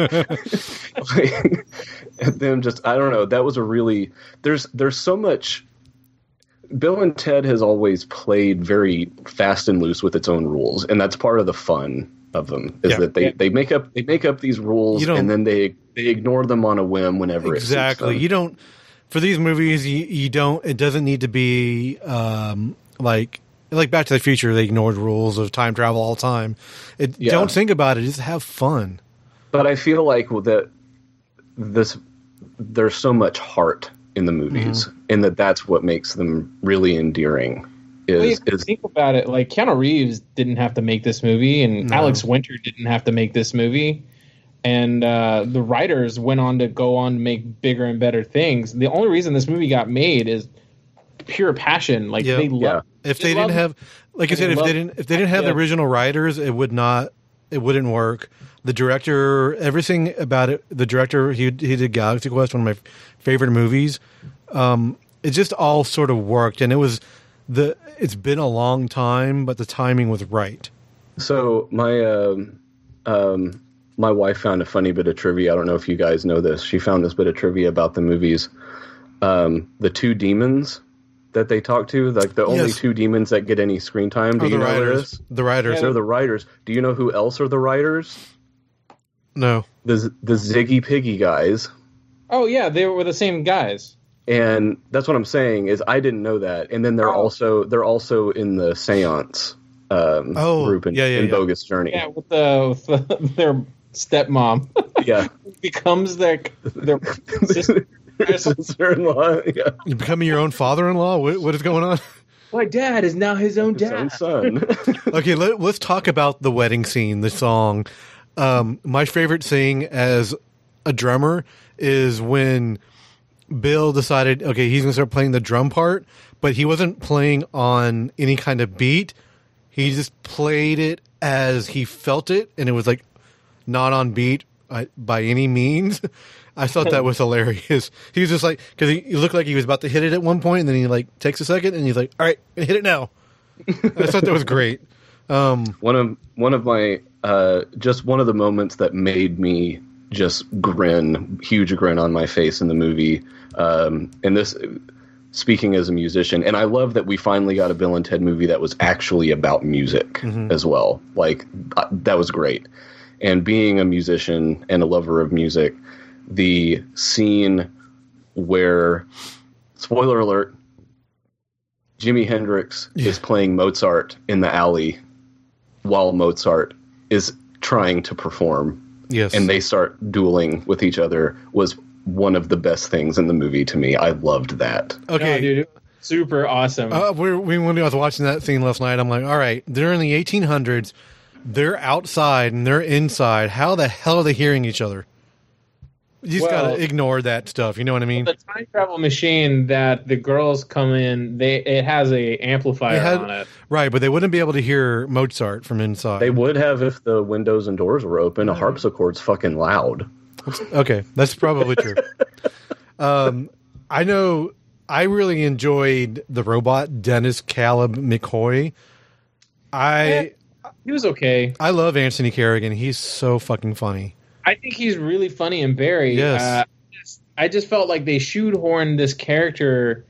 like them just, I don't know. That was a really, there's, there's so much. Bill and Ted has always played very fast and loose with its own rules. And that's part of the fun of them is yeah. that they, they make up, they make up these rules and then they, they ignore them on a whim whenever exactly. it suits them. You don't, for these movies, you, you don't, it doesn't need to be um, like, like Back to the Future, they ignored rules of time travel all the time. It, yeah. Don't think about it, just have fun. But I feel like that this, there's so much heart in the movies mm-hmm. and that that's what makes them really endearing. Is, well, you is think about it, like Keanu Reeves didn't have to make this movie and no. Alex Winter didn't have to make this movie. And uh, the writers went on to go on to make bigger and better things. The only reason this movie got made is pure passion. Like yeah. they love. Yeah. If they, they didn't have, like I said, if they didn't, if they didn't have yeah. the original writers, it would not, it wouldn't work. The director, everything about it. The director, he he did Galaxy Quest, one of my favorite movies. Um, it just all sort of worked, and it was the. It's been a long time, but the timing was right. So my. Um, um, My wife found a funny bit of trivia. I don't know if you guys know this. She found this bit of trivia about the movies. Um, the two demons that they talk to, like the only yes. two demons that get any screen time. Do oh, you know writers. who it is? The writers. Yeah, they're the writers. Do you know who else are the writers? No. The the Ziggy Piggy guys. Oh yeah, they were the same guys. And that's what I'm saying is I didn't know that. And then they're oh. also they're also in the Seance um, oh, group in, yeah, yeah, in yeah. Bogus Journey. Yeah, with the, with the their stepmom. Yeah. becomes their their sister. sister-in-law. Yeah. You're becoming your own father-in-law? What, what is going on? My dad is now his own his dad. Own son. Okay, let, let's talk about the wedding scene, the song. Um, my favorite thing as a drummer is when Bill decided, okay, he's going to start playing the drum part, but he wasn't playing on any kind of beat. He just played it as he felt it, and it was like not on beat uh, by any means. I thought that was hilarious. He was just like, because he, he looked like he was about to hit it at one point, and then he like takes a second, and he's like, "All right, hit it now." I thought that was great. Um, one of one of my uh, just one of the moments that made me just grin, huge grin on my face in the movie. Um, and this, speaking as a musician, and I love that we finally got a Bill and Ted movie that was actually about music mm-hmm. as well. Like uh, that was great. And being a musician and a lover of music, the scene where, spoiler alert, Jimi Hendrix yeah. is playing Mozart in the alley while Mozart is trying to perform. Yes. And they start dueling with each other was one of the best things in the movie to me. I loved that. Okay. No, dude, super awesome. Uh, we, we, when I was watching that scene last night, I'm like, all right, they're in the eighteen hundreds. They're outside and they're inside. How the hell are they hearing each other? You just well, gotta ignore that stuff. You know what I mean? The time travel machine that the girls come in, they it has a amplifier it had, on it, right? But they wouldn't be able to hear Mozart from inside. They would have if the windows and doors were open. A harpsichord's fucking loud. Okay, that's probably true. um, I know. I really enjoyed the robot Dennis Caleb McCoy. I yeah, he was okay. I love Anthony Carrigan. He's so fucking funny. I think he's really funny in Barry. Yes. Uh, I just felt like they shoehorned this character,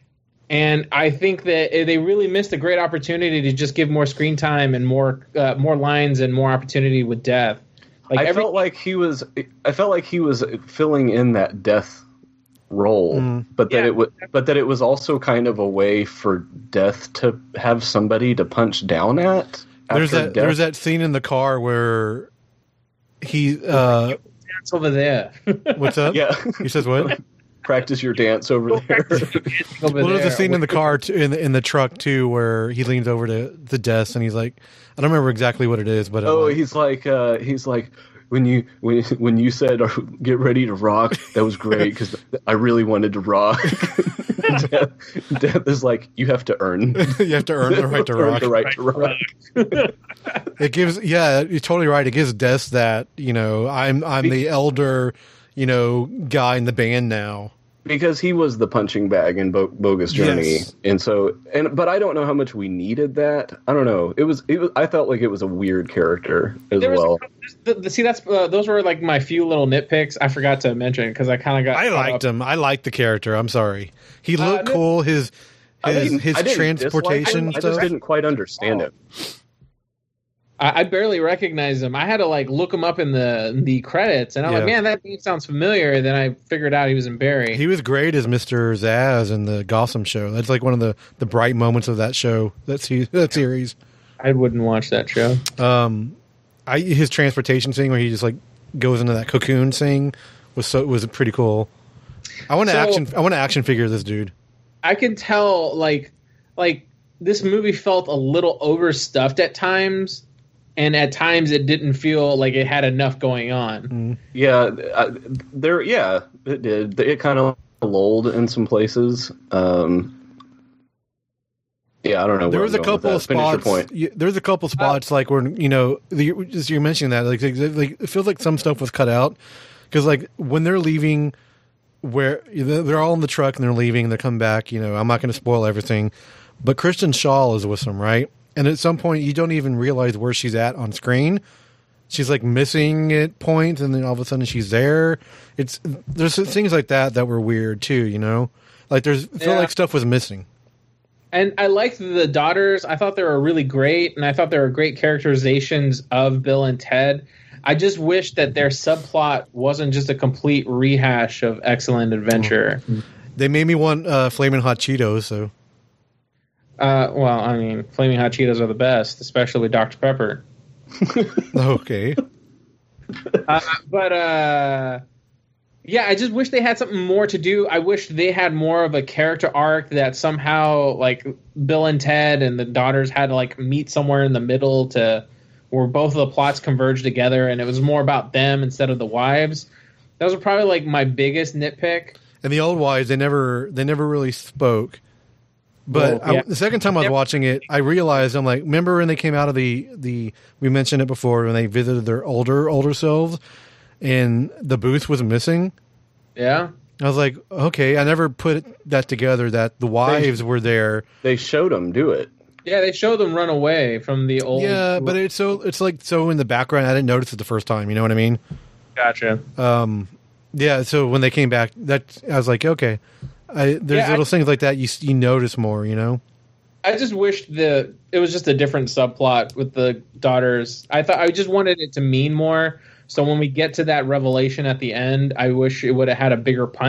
and I think that they really missed a great opportunity to just give more screen time and more uh, more lines and more opportunity with Death. Like I every- felt like he was. I felt like he was filling in that Death role, mm. but that yeah. it was, but that it was also kind of a way for Death to have somebody to punch down at. There's that. Death. There's that scene in the car where. He uh dance over there. What's up? Yeah. He says what? Practice your dance over there. over well, there's there. a scene in the car too, in the, in the truck too where he leans over to the desk and he's like, I don't remember exactly what it is, but oh, like, he's like, uh, he's like, when you when when you said oh, get ready to rock, that was great because I really wanted to rock. Death, Death is like, you have to earn. you have to earn the right to earn rock. The right to rock. It gives, yeah, you're totally right. It gives Des that, you know, I'm I'm the elder, you know, guy in the band now. Because he was the punching bag in Bo- Bogus Journey, yes. and so, and but I don't know how much we needed that. I don't know. It was, it was. I felt like it was a weird character as there well. A, the, the, see, that's uh, those were like my few little nitpicks. I forgot to mention because I kind of got. I liked up. him. I liked the character. I'm sorry. He looked uh, cool. His his his transportation I stuff. just didn't quite understand oh. it. I, I barely recognized him. I had to like look him up in the in the credits, and I'm yeah. like, man, that name sounds familiar. And then I figured out he was in Barry. He was great as Mister Zaz in the Gotham show. That's like one of the, the bright moments of that show. That se- that series. I wouldn't watch that show. Um, I his transportation thing where he just like goes into that cocoon thing was so was pretty cool. I want to so, action. I want to action figure this dude. I can tell like like this movie felt a little overstuffed at times. And at times, it didn't feel like it had enough going on. Mm. Yeah, I, there. Yeah, it did. It kind of lulled in some places. Um, yeah, I don't know. There where was I'm a going with couple that. of Finish your spots. point. y- There's a couple spots uh, like where you know, the, just you're mentioning that, like, like it feels like some stuff was cut out because, like, when they're leaving, where they're all in the truck and they're leaving, and they're coming back. You know, I'm not going to spoil everything, but Kristen Shaw is with them, right? And at some point, you don't even realize where she's at on screen. She's like missing at points, and then all of a sudden she's there. It's there's things like that that were weird too, you know. Like there's I feel yeah. like stuff was missing. And I liked the daughters. I thought they were really great, and I thought they were great characterizations of Bill and Ted. I just wish that their subplot wasn't just a complete rehash of Excellent Adventure. Oh. They made me want uh, Flamin' Hot Cheetos, so. Uh, well, I mean, Flaming Hot Cheetos are the best, especially with Doctor Pepper. Okay. uh, but, uh, yeah, I just wish they had something more to do. I wish they had more of a character arc that somehow, like, Bill and Ted and the daughters had to, like, meet somewhere in the middle to where both of the plots converge together, and it was more about them instead of the wives. Those are probably, like, my biggest nitpick. And the old wives, they never, they never really spoke. But well, yeah. I, the second time I was watching it, I realized, I'm like, remember when they came out of the, the we mentioned it before, when they visited their older, older selves, and the booth was missing? Yeah. I was like, okay, I never put that together, that the wives they, were there. They showed them do it. Yeah, they showed them run away from the old... Yeah, but it's so it's like so in the background, I didn't notice it the first time, you know what I mean? Gotcha. Um, yeah, so when they came back, that I was like, okay. I, there's yeah, little I, things like that you you notice more, you know. I just wished the it was just a different subplot with the daughters. I thought I just wanted it to mean more. So when we get to that revelation at the end, I wish it would have had a bigger punch.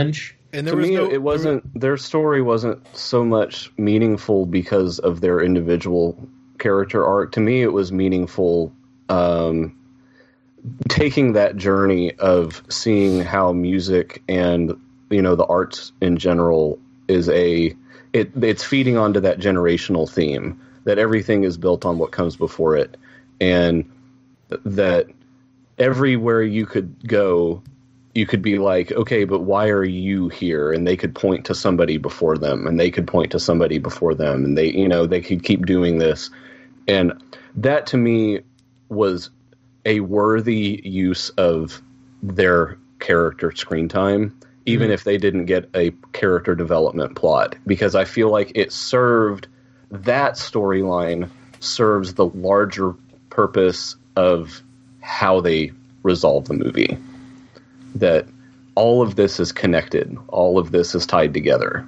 And there to was me, no, it wasn't their story wasn't so much meaningful because of their individual character arc. To me, it was meaningful um, taking that journey of seeing how music and you know the arts in general is a it it's feeding onto that generational theme that everything is built on what comes before it, and that everywhere you could go, you could be like, okay, but why are you here? And they could point to somebody before them, and they could point to somebody before them, and they, you know, they could keep doing this. And that to me was a worthy use of their character screen time, even mm-hmm. if they didn't get a character development plot, because I feel like it served that storyline serves the larger purpose of how they resolve the movie. That all of this is connected, all of this is tied together.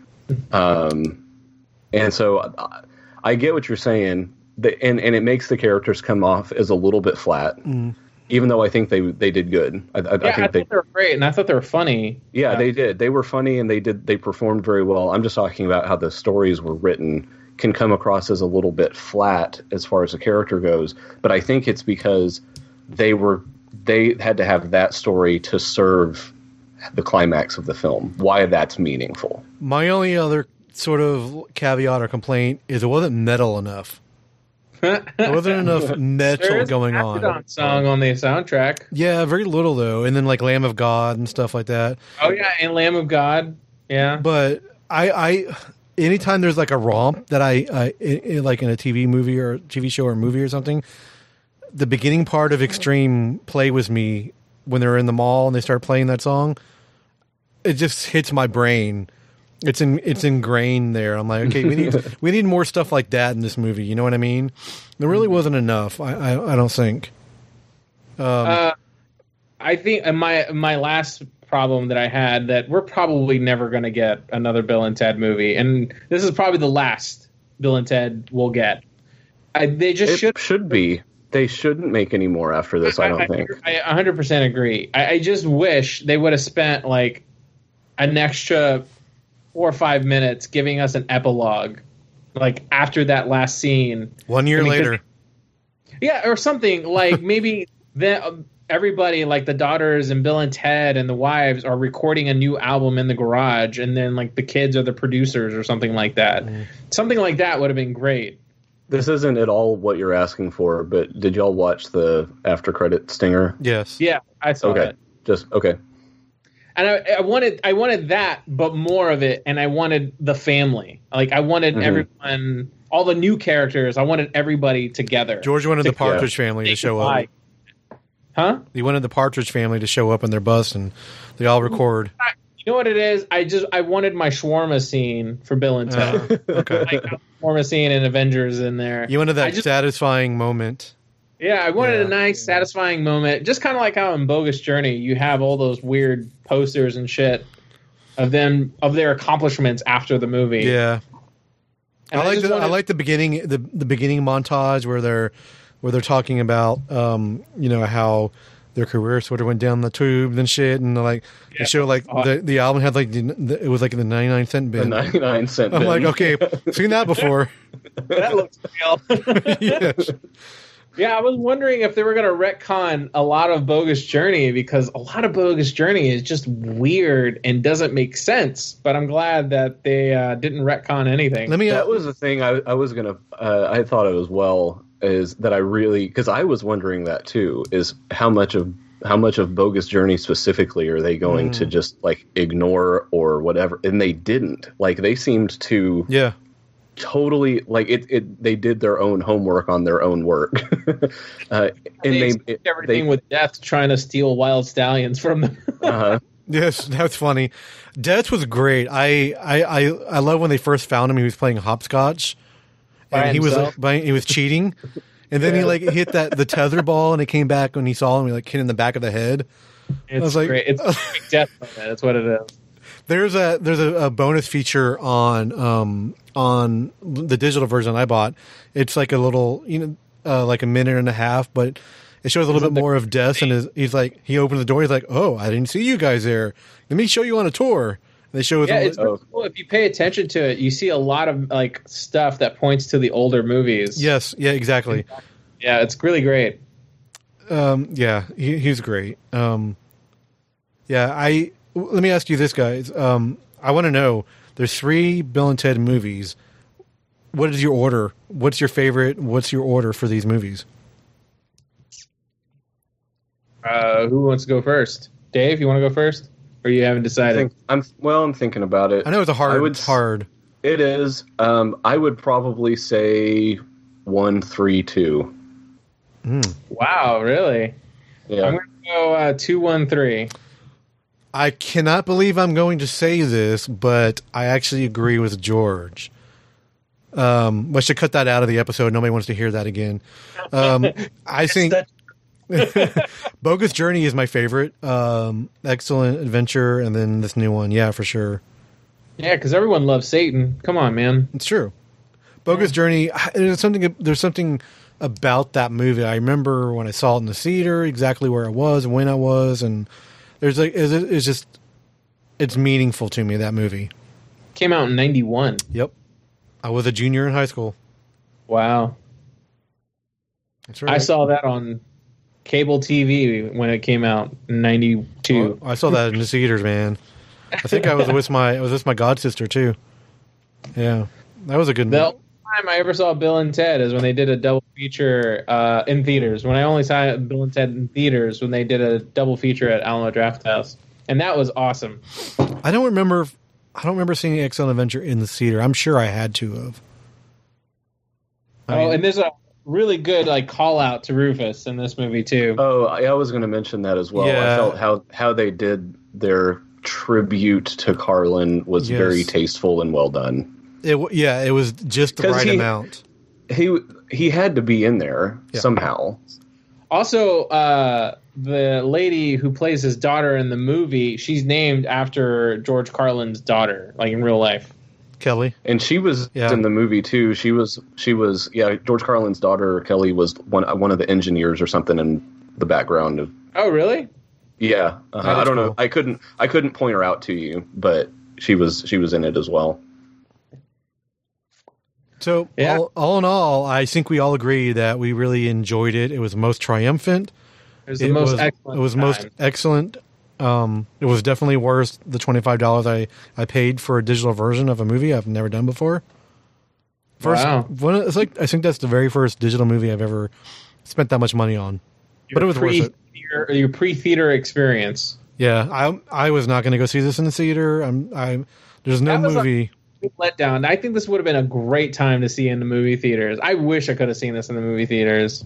Um, and so I, I get what you're saying, the, and, and it makes the characters come off as a little bit flat, mm. even though I think they they did good. I, I, yeah, I think I thought they, they were great, and I thought they were funny. Yeah, yeah, they did. They were funny, and they did. They performed very well. I'm just talking about how the stories were written can come across as a little bit flat as far as the character goes. But I think it's because they were they had to have that story to serve the climax of the film. Why that's meaningful. My only other sort of caveat or complaint is it wasn't metal enough. There wasn't enough metal going on. There is a song on the soundtrack. Yeah, very little though, and then like Lamb of God and stuff like that. Oh yeah, and Lamb of God. Yeah, but I, I, anytime there's like a romp that I, I in, like in a T V movie or T V show or movie or something, the beginning part of Extreme Play With Me when they're in the mall and they start playing that song, it just hits my brain. It's in it's ingrained there. I'm like, okay, we need we need more stuff like that in this movie. You know what I mean? There really wasn't enough. I I, I don't think. Um, uh, I think my my last problem that I had that we're probably never going to get another Bill and Ted movie, and this is probably the last Bill and Ted we'll get. I, they just it should should be. They shouldn't make any more after this. I, I don't I, think. I one hundred percent agree. I, I just wish they would have spent like an extra four or five minutes giving us an epilogue, like after that last scene. One year I mean, later. Yeah, or something like maybe then everybody, like the daughters and Bill and Ted and the wives, are recording a new album in the garage, and then like the kids are the producers or something like that. Mm. Something like that would have been great. This isn't at all what you're asking for, but did y'all watch the after credit stinger? Yes. Yeah, I saw okay. it. Just okay. And I, I wanted, I wanted that, but more of it, and I wanted the family. Like I wanted mm-hmm. everyone, all the new characters. I wanted everybody together. George wanted to, the Partridge yeah. family to show up. Huh? He wanted the Partridge family to show up in their bus, and they all record. You know what it is? I just I wanted my shawarma scene for Bill and Ted. Uh, okay. Like shawarma scene and Avengers in there. You wanted that just, satisfying moment. Yeah, I wanted yeah. a nice, satisfying moment. Just kind of like how in Bogus Journey you have all those weird posters and shit of them of their accomplishments after the movie. Yeah, and I like the wanted, I like the beginning the the beginning montage where they're where they're talking about um you know how their career sort of went down the tube and shit, and like yeah, they show like the the album had like the, the, it was like in the ninety-nine cent bin. The ninety-nine cent bin. I'm like, okay, seen that before. That looks real. Yes. Yeah, I was wondering if they were going to retcon a lot of Bogus Journey, because a lot of Bogus Journey is just weird and doesn't make sense. But I'm glad that they uh, didn't retcon anything. Let me. That was the thing I, I was gonna. Uh, I thought it as well. Is that I really, because I was wondering that too, is how much of how much of Bogus Journey specifically are they going mm. to just like ignore or whatever, and they didn't. Like they seemed to yeah totally like it, it they did their own homework on their own work. uh, and they, they it, everything they, with Death trying to steal Wild Stallions from them. uh-huh. Yes, that's funny. Death was great. I, I, I, I love when they first found him. He was playing hopscotch. And By he himself? was like, he was cheating, and then yeah. he like hit that the tether ball, and it came back when he saw him. He like hit in the back of the head. It's I was like, great. It's Death. That's what it is. There's a there's a, a bonus feature on um on the digital version I bought. It's like a little you know uh, like a minute and a half, but it shows a little Isn't bit more of Death, and his, he's like he opens the door. He's like, oh, I didn't see you guys there. Let me show you on a tour. They show with Yeah, all- it's really cool. If you pay attention to it, you see a lot of like stuff that points to the older movies. yes, yeah, exactly. Yeah, it's really great. Um, yeah, he, he's great. Um, yeah, I w- let me ask you this, guys. Um, I want to know. There's three Bill and Ted movies. What is your order? What's your favorite? What's your order for these movies? Uh, who wants to go first? Dave, you want to go first, or you haven't I decided? think I'm well. I'm thinking about it. I know it's a hard. I would It's hard. It is. Um, I would probably say one, three, two. Wow, really? Yeah. I'm going to go uh, two, one, three. I cannot believe I'm going to say this, but I actually agree with George. Um, I should cut that out of the episode. Nobody wants to hear that again. Um, I think Bogus Journey is my favorite. Um, Excellent Adventure, and then this new one. Yeah, for sure. Yeah, because everyone loves Satan. Come on, man. It's true. Bogus Journey. There's something. There's something about that movie. I remember when I saw it in the theater, exactly where I was, when I was, and there's like it's, it's just it's meaningful to me, that movie. Came out in ninety-one. Yep. I was a junior in high school. Wow. That's right. I saw that on cable T V when it came out in ninety-two. Well, I saw that in the theaters, man. I think I was with my I was with my god sister too. Yeah, that was a good The movie. only time I ever saw Bill and Ted is when they did a double feature uh, in theaters. When I only saw Bill and Ted in theaters, when they did a double feature at Alamo Drafthouse, and that was awesome. I don't remember. I don't remember seeing Excellent Adventure in the theater. I'm sure I had to have. I Oh, mean- and there's a really good like call out to Rufus in this movie too. Oh, I, I was going to mention that as well. Yeah. I felt how how they did their tribute to Carlin was Yes. very tasteful and well done. It w- yeah, it was just the 'Cause right he- amount. He he had to be in there Yeah. somehow. Also, uh, the lady who plays his daughter in the movie, she's named after George Carlin's daughter, like in real life. Kelly. And she was Yeah. in the movie too. She was she was yeah. George Carlin's daughter Kelly was one one of the engineers or something in the background of. Oh, really? Yeah, uh, That is I don't know. cool. I couldn't I couldn't point her out to you, but she was she was in it as well. So Yeah. all, all in all, I think we all agree that we really enjoyed it. It was most triumphant. It was the It most was, excellent. It was most time. excellent. Um, it was definitely worth the twenty-five dollars I, I paid for a digital version of a movie I've never done before. First, Wow. one, it's like I think that's the very first digital movie I've ever spent that much money on. But it was worth it. Your, your pre-theater experience. Yeah, I I was not going to go see this in the theater. I'm I there's no That was a- movie. Big letdown. I think this would have been a great time to see in the movie theaters. I wish I could have seen this in the movie theaters.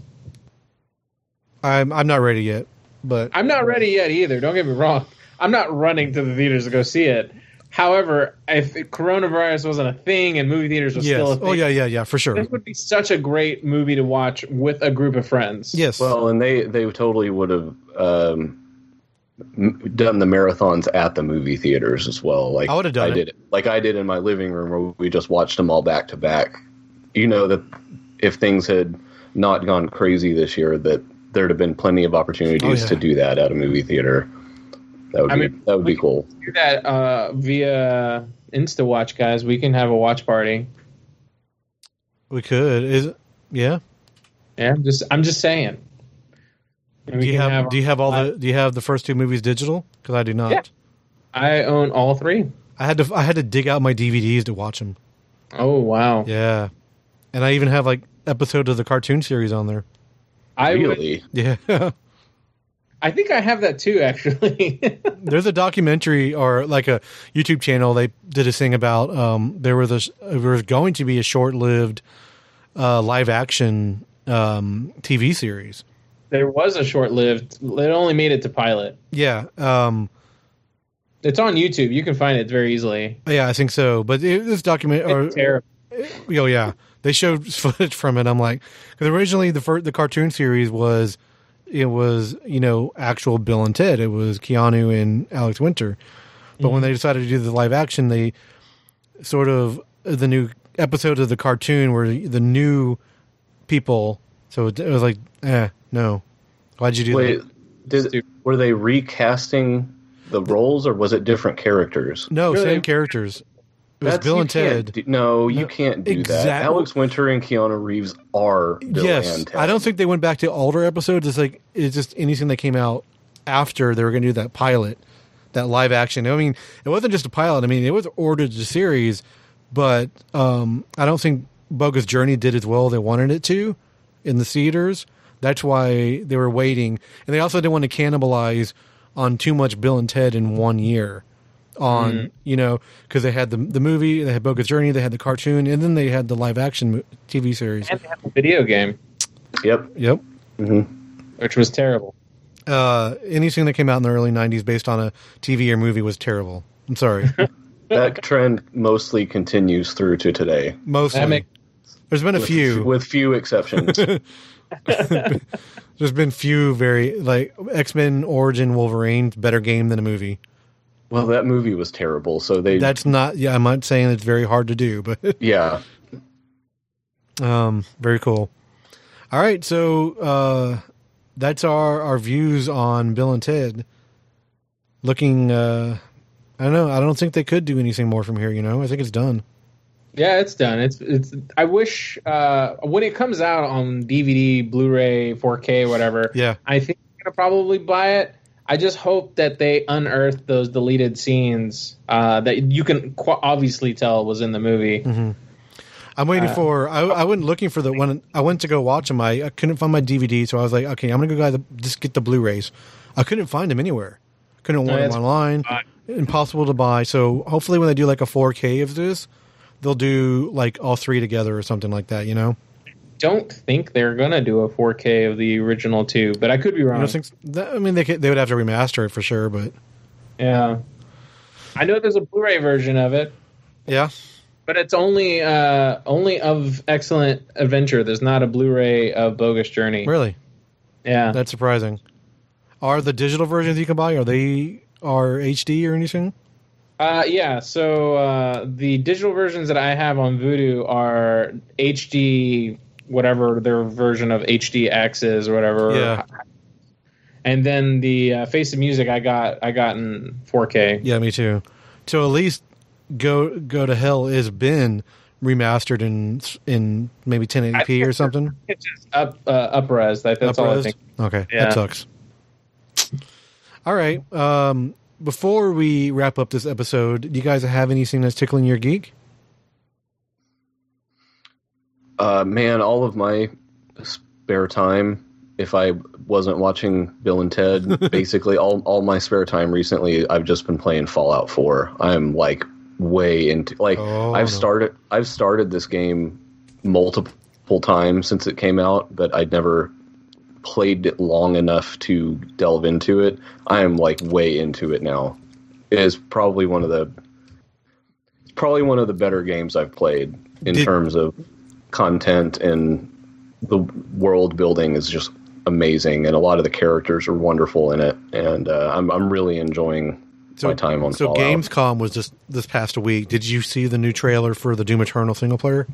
I'm I'm not ready yet, but I'm not ready yet either. Don't get me wrong. I'm not running to the theaters to go see it. However, if coronavirus wasn't a thing and movie theaters was yes. still a thing, Oh yeah, yeah, yeah, for sure. this would be such a great movie to watch with a group of friends. Yes. Well, and they they totally would have um, m- done the marathons at the movie theaters as well. Like I would've done I it. did, like I did in my living room, where we just watched them all back to back. You know that if things had not gone crazy this year, that there'd have been plenty of opportunities Oh, yeah. to do that at a movie theater. That would I be mean, that would we be cool. Do that uh, via InstaWatch, guys. We can have a watch party. we could. Is it, yeah. Yeah, I'm just I'm just saying. And we Do you can have, do you have all the do you have the first two movies digital? Because I do not. Yeah. I own all three. I had to I had to dig out my D V Ds to watch them. Oh wow! Yeah, and I even have like episodes of the cartoon series on there. I would, Really, Yeah. I think I have that too. Actually, There's a documentary or like a YouTube channel. They did a thing about um, there was a there was going to be a short lived uh, live action um, T V series. there was a short-lived. It only made it to pilot. Yeah, um, It's on YouTube. You can find it very easily. yeah, I think so. But it, this document, or It's terrible. oh yeah, they showed footage from it. I'm like, because originally the first, the cartoon series was it was you know actual Bill and Ted. It was Keanu and Alex Winter. But when they decided to do the live action, they sort of the new episodes of the cartoon were the new people. So it, it was like, eh, no. Why'd you do wait, that? did Stupid. were they recasting the roles, or was it different characters? No, Really? same characters. It was That's- Bill you and Ted. can't do- no, you No, can't do exact- that. Alex Winter and Keanu Reeves are Bill yes, and Ted. I don't think they went back to older episodes. It's like it's just anything that came out after they were going to do that pilot, that live action. I mean, it wasn't just a pilot. I mean, it was ordered as a series, but um, I don't think Bogus Journey did as well as they wanted it to in the theaters. That's why they were waiting, and they also didn't want to cannibalize on too much Bill and Ted in one year. On Mm. you know, because they had the the movie, they had Bogus Journey, they had the cartoon, and then they had the live action mo- T V series. And they have a video game, Yep. Yep. which was terrible. Uh, anything that came out in the early nineties based on a T V or movie was terrible. I'm sorry. That trend mostly continues through to today, Mostly. That make- There's been a with, few. with few exceptions. There's been few very like X-Men Origin Wolverine, better game than a movie. Well, that movie was terrible, so they That's not. Yeah, I'm not saying it's very hard to do, but yeah. um, very cool. All right, so uh, that's our our views on Bill and Ted. Looking, uh, I don't know. I don't think they could do anything more from here. You know, I think it's done. Yeah, it's done. It's it's. I wish uh, when it comes out on D V D, Blu-ray, four K, whatever. Yeah. I think I'm gonna probably buy it. I just hope that they unearth those deleted scenes uh, that you can qu- obviously tell was in the movie. I'm waiting Uh, for. I, I went looking for the when I went to go watch them. I, I couldn't find my D V D, so I was like, okay, I'm gonna go buy the, just get the Blu-rays. I couldn't find them anywhere. Couldn't No, order them that's online. fine. Impossible to buy. So hopefully, when they do like a four K of this, they'll do like all three together or something like that. You know? Don't think they're gonna do a four K of the original two, but I could be You wrong. don't think? That, I mean, they could, they would have to remaster it for sure, but Yeah, I know there's a Blu-ray version of it, yeah. but it's only uh, only of Excellent Adventure. There's not a Blu-ray of Bogus Journey. Really, Yeah, that's surprising. Are the digital versions you can buy? Are they are H D or anything? Uh, yeah, so uh, the digital versions that I have on Vudu are H D, whatever their version of H D X is, or whatever. Yeah. And then the uh, Face of Music I got I got in four K. Yeah, me too. So at least go go to hell has been remastered in in maybe ten eighty p or something. It's just up uh, upres. That, that's all I Up-res? think. Okay, Yeah. that sucks. All right. Um, before we wrap up this episode, do you guys have anything that's tickling your geek? Uh, man, all of my spare time, if I wasn't watching Bill and Ted, basically all, all my spare time recently, I've just been playing Fallout four. I'm like way into like Oh, I've no. started I've started this game multiple times since it came out, but I'd never played it long enough to delve into it. I am like way into it now. It is probably one of the probably one of the better games I've played in Did- terms of content, and the world building is just amazing, and a lot of the characters are wonderful in it, and uh, I'm I'm really enjoying my time on so Fallout. Gamescom was just this past week. Did you see the new trailer for the Doom Eternal single player?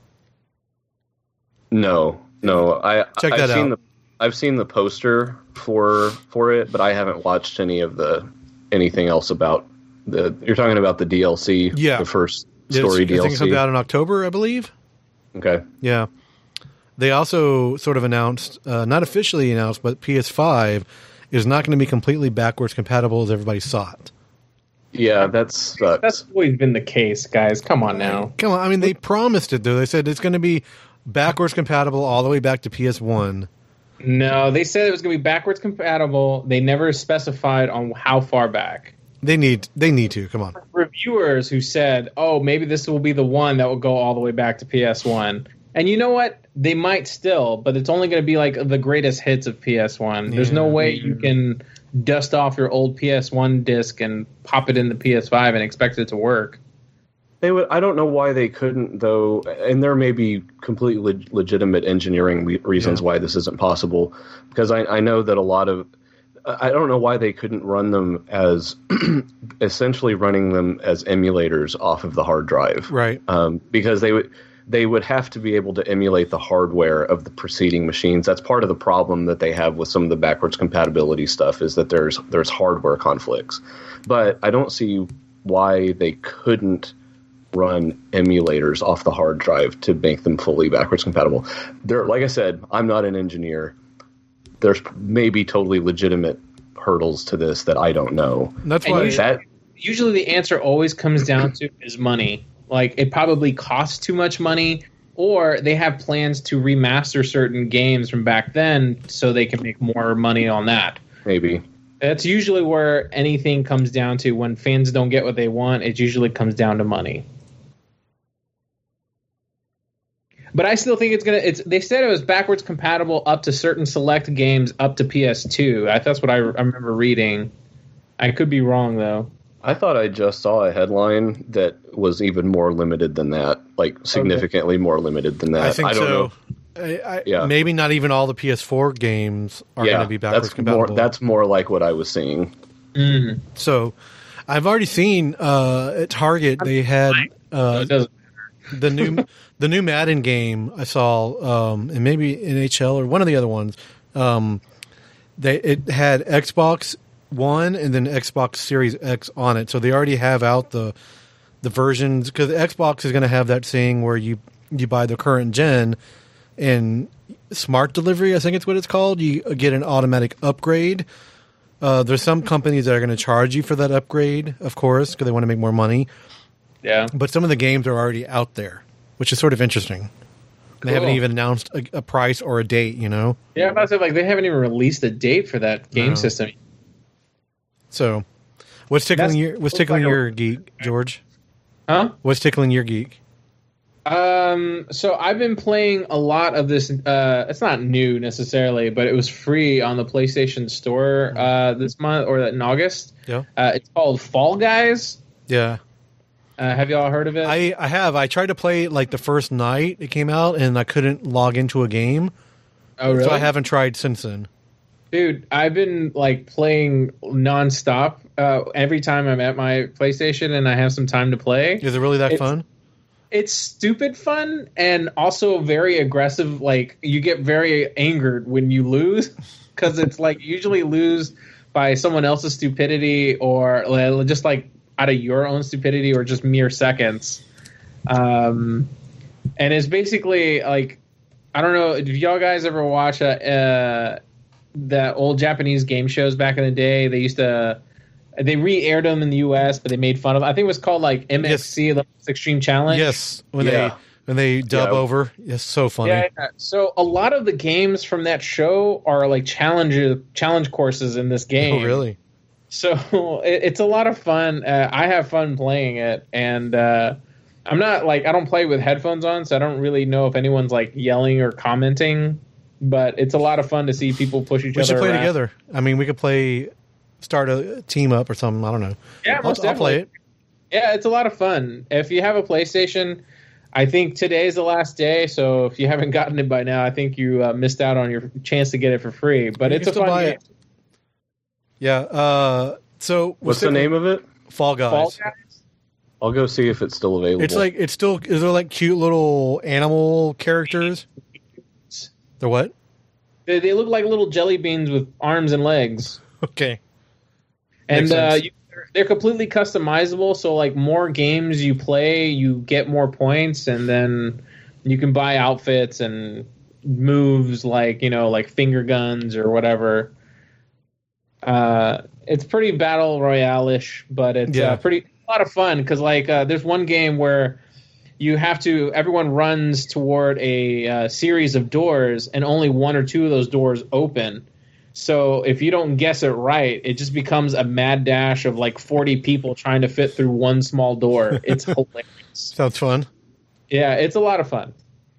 No, no, I Check I've that seen out. the I've seen the poster for for it, but I haven't watched any of the anything else about the. You're talking about the D L C, Yeah. the first It's- story I D L think it C. comes out in October, I believe. Okay, Yeah. They also sort of announced, uh, not officially announced, but P S five is not going to be completely backwards compatible as everybody thought. yeah, that's sucks. That's always been the case, guys. Come on now. Come on, I mean, they promised it, though. They said it's going to be backwards compatible all the way back to P S one. No, they said it was going to be backwards compatible. They never specified on how far back. They need, they need to. Come on. Reviewers who said, "Oh, maybe this will be the one that will go all the way back to P S one." And you know what? They might still, but it's only going to be like the greatest hits of P S one. There's no Yeah. way you can dust off your old P S one disc and pop it in the P S five and expect it to work. They would. I don't know why they couldn't, though. And there may be completely leg- legitimate engineering re- reasons Yeah. why this isn't possible. Because I, I know that a lot of. I don't know why they couldn't run them as essentially running them as emulators off of the hard drive. Right. Um, because they would they would have to be able to emulate the hardware of the preceding machines. That's part of the problem that they have with some of the backwards compatibility stuff, is that there's there's hardware conflicts. But I don't see why they couldn't run emulators off the hard drive to make them fully backwards compatible. There, like I said, I'm not an engineer. There's maybe totally legitimate hurdles to this that I don't know. That's And why usually, that usually the answer always comes down to is money. Like, it probably costs too much money, or they have plans to remaster certain games from back then so they can make more money on that. maybe. That's usually where anything comes down to. When fans don't get what they want, it usually comes down to money. But I still think it's gonna. It's they said it was backwards compatible up to certain select games up to P S two. I, that's what I, I remember reading. I could be wrong though. I thought I just saw a headline that was even more limited than that, like significantly okay. more limited than that. I think I don't so. know. I, I, yeah. Maybe not even all the P S four games are yeah, going to be backwards that's compatible. More, that's more like what I was seeing. Mm. So, I've already seen uh, at Target they had uh, the new the new Madden game. I saw, um, and maybe N H L or one of the other ones. Um, they it had Xbox One and then Xbox Series X on it, so they already have out the the versions, because Xbox is going to have that thing where you you buy the current gen and smart delivery, I think it's what it's called. You get an automatic upgrade. Uh, there's some companies that are going to charge you for that upgrade, of course, because they want to make more money. Yeah. But some of the games are already out there, which is sort of interesting. They Cool. haven't even announced a, a price or a date, you know? Yeah, I'm about to say, like, they haven't even released a date for that game No. system. So, what's tickling That's- your what's tickling your geek, George? Huh? What's tickling your geek? Um, so I've been playing a lot of this. Uh, it's not new necessarily, but it was free on the PlayStation Store uh, this month or in August. Yeah. Uh, it's called Fall Guys. Yeah. Uh, have y'all heard of it? I, I have. I tried to play it like the first night it came out, and I couldn't log into a game. oh, really? So I haven't tried since then. Dude, I've been like playing nonstop uh, every time I'm at my PlayStation and I have some time to play. Is it really that It's- fun? It's stupid fun and also very aggressive. Like, you get very angered when you lose, because it's like you usually lose by someone else's stupidity or uh, just like out of your own stupidity or just mere seconds. Um, and it's basically like, I don't know, if y'all guys ever watch uh, uh, the old Japanese game shows back in the day? They used to, they re-aired them in the U S, but they made fun of them. I think it was called like M X C, the Most Extreme Challenge. Yes, when Yeah. they when they dub Yeah. over, it's so funny. Yeah, yeah. So a lot of the games from that show are like challenge challenge courses in this game. Oh, really? So it, it's a lot of fun. Uh, I have fun playing it, and uh, I'm not like I don't play with headphones on, so I don't really know if anyone's like yelling or commenting. But it's a lot of fun to see people push each We other should play around. together. I mean, we could play, start a team up or something. I don't know. Yeah, I'll, most I'll play it. Yeah, it's a lot of fun. If you have a PlayStation, I think today is the last day. So if you haven't gotten it by now, I think you uh, missed out on your chance to get it for free. But You it's a can still fun buy game. it. Yeah. Uh, so What's the name of it? Fall Guys. Fall Guys? I'll go see if it's still available. It's like it's still. Is there like cute little animal characters? They're what? They, they look like little jelly beans with arms and legs. Okay. And Makes uh, sense. you, they're, they're completely customizable. So like more games you play, you get more points, and then you can buy outfits and moves like, you know, like finger guns or whatever. Uh, it's pretty battle royale-ish, but it's Yeah. uh, pretty a lot of fun because like uh, there's one game where you have to everyone runs toward a uh, series of doors, and only one or two of those doors open. So if you don't guess it right, it just becomes a mad dash of like forty people trying to fit through one small door. It's hilarious. Sounds fun. Yeah, it's a lot of fun.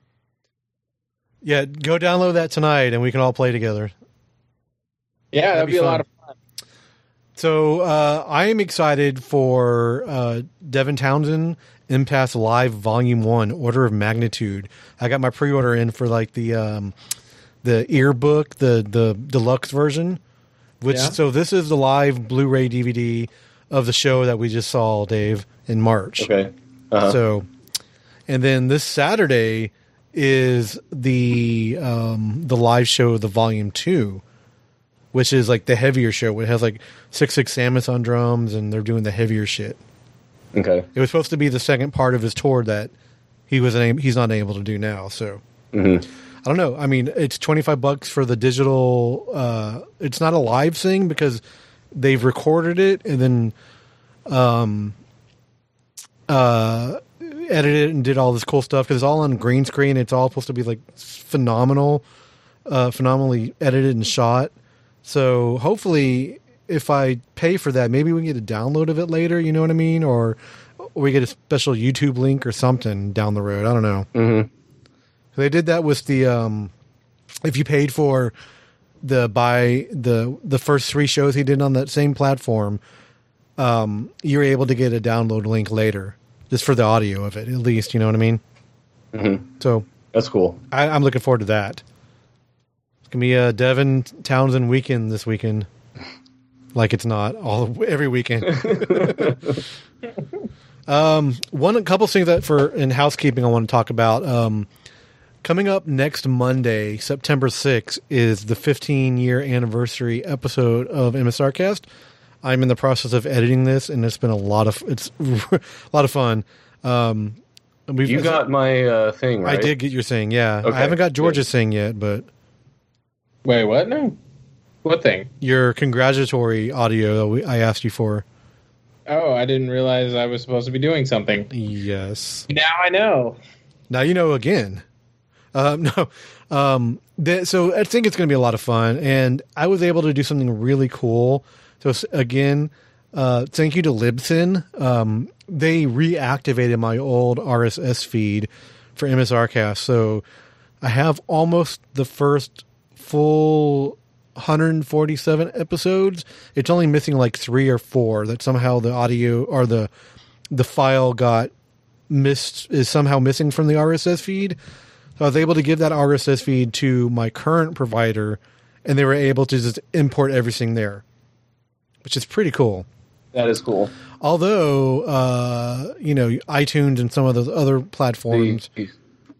Yeah, go download that tonight, and we can all play together. Yeah, that'd, be be, a fun. lot of fun. So uh, I am excited for uh, Devin Townsend Impasse Live Volume One, Order of Magnitude. I got my pre-order in for like the um, the earbook, the the deluxe version. Which Yeah. so this is the live Blu-ray D V D of the show that we just saw, Dave, in March. okay. Uh-huh. So, And then this Saturday is the um, the live show, the Volume Two, which is like the heavier show. It has like Six Six Samus on drums, and they're doing the heavier shit. Okay. It was supposed to be the second part of his tour that he was he's not able to do now. So Mm-hmm. I don't know. I mean, it's twenty-five bucks for the digital. Uh, it's not a live thing because they've recorded it and then um, uh, edited it and did all this cool stuff because it's all on green screen. It's all supposed to be like phenomenal, uh, phenomenally edited and shot. So hopefully, if I pay for that, maybe we can get a download of it later. You know what I mean? Or, or we get a special YouTube link or something down the road. I don't know. Mm-hmm. They did that with the um, if you paid for the buy the the first three shows he did on that same platform, um, you're able to get a download link later just for the audio of it. At least you know what I mean. Mm-hmm. So that's cool. I, I'm looking forward to that. It's gonna be a Devin Townsend weekend this weekend. Like it's not all every weekend. um, one a couple things that for in housekeeping I want to talk about. Um, coming up next Monday, September sixth, is the fifteen-year anniversary episode of MSRcast. I'm in the process of editing this, and it's been a lot of it's a lot of fun. Um, we've, you got my uh, thing, right? I did get your thing, yeah. Okay, I haven't got George's good. thing yet, but Wait, what? No. What thing? your congratulatory audio that we, I asked you for. Oh, I didn't realize I was supposed to be doing something. Yes. Now I know. Now you know again. Um, no. Um, th- so I think it's going to be a lot of fun, and I was able to do something really cool. So s- again, uh, thank you to Libsyn. Um, they reactivated my old R S S feed for MSRcast. So I have almost the first full one hundred forty-seven episodes. It's only missing like three or four that somehow the audio or the the file got missed is somehow missing from the R S S feed. So I was able to give that R S S feed to my current provider, and they were able to just import everything there, which is pretty cool. That is cool. Although, uh, you know, iTunes and some of those other platforms The-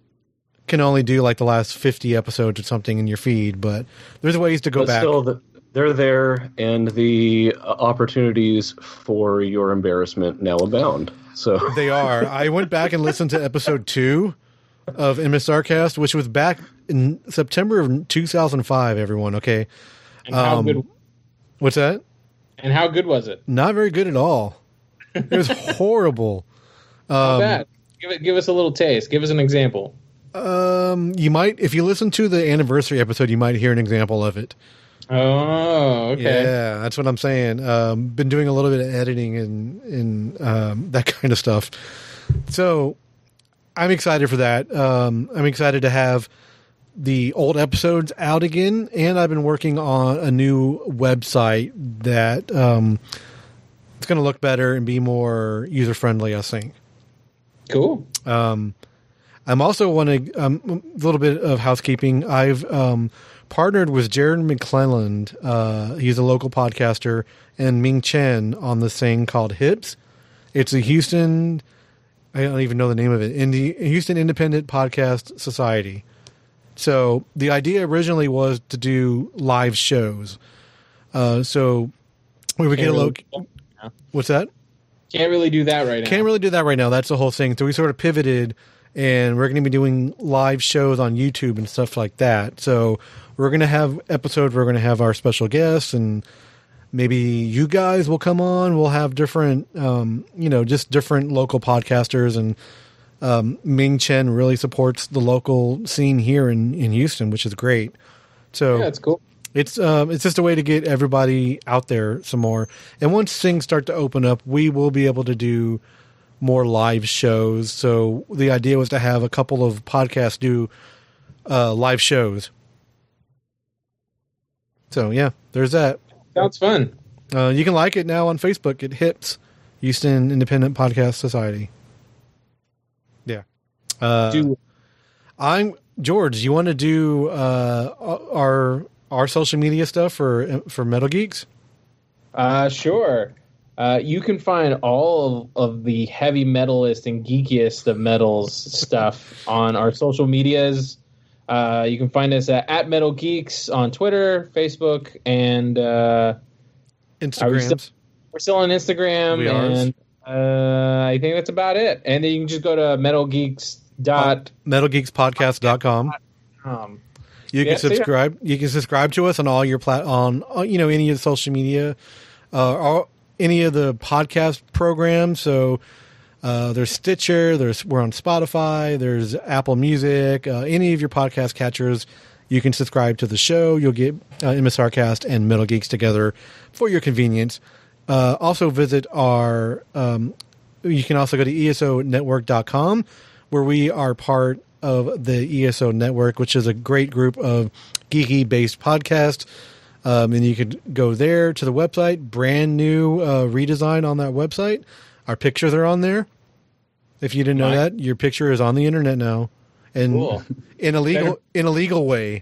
can only do like the last fifty episodes or something in your feed, but there's ways to go but back. still, the, they're there, and the uh, opportunities for your embarrassment now abound. So They are. I went back and listened to episode two of MSRcast, which was back in September of two thousand five, everyone, okay? And how Um, good? What's that? And how good was it? Not very good at all. It was horrible. How Um, bad? Give it. Give us a little taste. Give us an example. Um, you might, if you listen to the anniversary episode, you might hear an example of it. Oh, okay. Yeah, that's what I'm saying. Um, been doing a little bit of editing and, and um, that kind of stuff. So I'm excited for that. Um, I'm excited to have the old episodes out again, and I've been working on a new website that um, it's going to look better and be more user friendly, I think. Cool. Um, I'm also wanting um, a little bit of housekeeping. I've um, partnered with Jared McClelland. Uh, he's a local podcaster, and Ming Chen on this thing called Hips. It's a Houston, I don't even know the name of it, Indie, Houston Independent Podcast Society. So the idea originally was to do live shows. Uh, so we would get a Can't low. really- What's that? Can't really do that right now. Can't really do that right now. That's the whole thing. So we sort of pivoted, and we're going to be doing live shows on YouTube and stuff like that. So we're going to have episodes. We're going to have our special guests, and maybe you guys will come on. We'll have different, um, you know, just different local podcasters. And um, Ming Chen really supports the local scene here in, in Houston, which is great. So Yeah, that's cool. it's um, it's just a way to get everybody out there some more. And once things start to open up, we will be able to do more live shows. So the idea was to have a couple of podcasts do uh, live shows. So yeah, there's that. Sounds fun. Uh, you can like it now on Facebook. It hits Houston Independent Podcast Society. Yeah. Uh, Do I'm George. You want to do uh, our our social media stuff for for Metal Geeks? Uh, sure. Uh, you can find all of, of the heavy metalist and geekiest of metals stuff on our social medias. Uh, you can find us at, at Metal Geeks on Twitter, Facebook, and uh, Instagrams. We still, we're still on Instagram, We are. and uh, I think that's about it. And then you can just go to Metal Geeks dot metal geeks podcast dot com. com. You can Yeah, so yeah. subscribe. You can subscribe to us on all your plat on uh, you know any of the social media, uh, or any of the podcast programs. So uh, there's Stitcher. There's we're on Spotify. There's Apple Music. Uh, any of your podcast catchers, you can subscribe to the show. You'll get uh, M S R Cast and Metal Geeks together for your convenience. Uh, also visit our. Um, you can also go to E S O network dot com, where we are part of the E S O Network, which is a great group of geeky-based podcasts. Um, and you could go there to the website. Brand new uh, redesign on that website. Our pictures are on there. If you didn't know Nice. that, your picture is on the internet now, and Cool. in a legal in a legal way.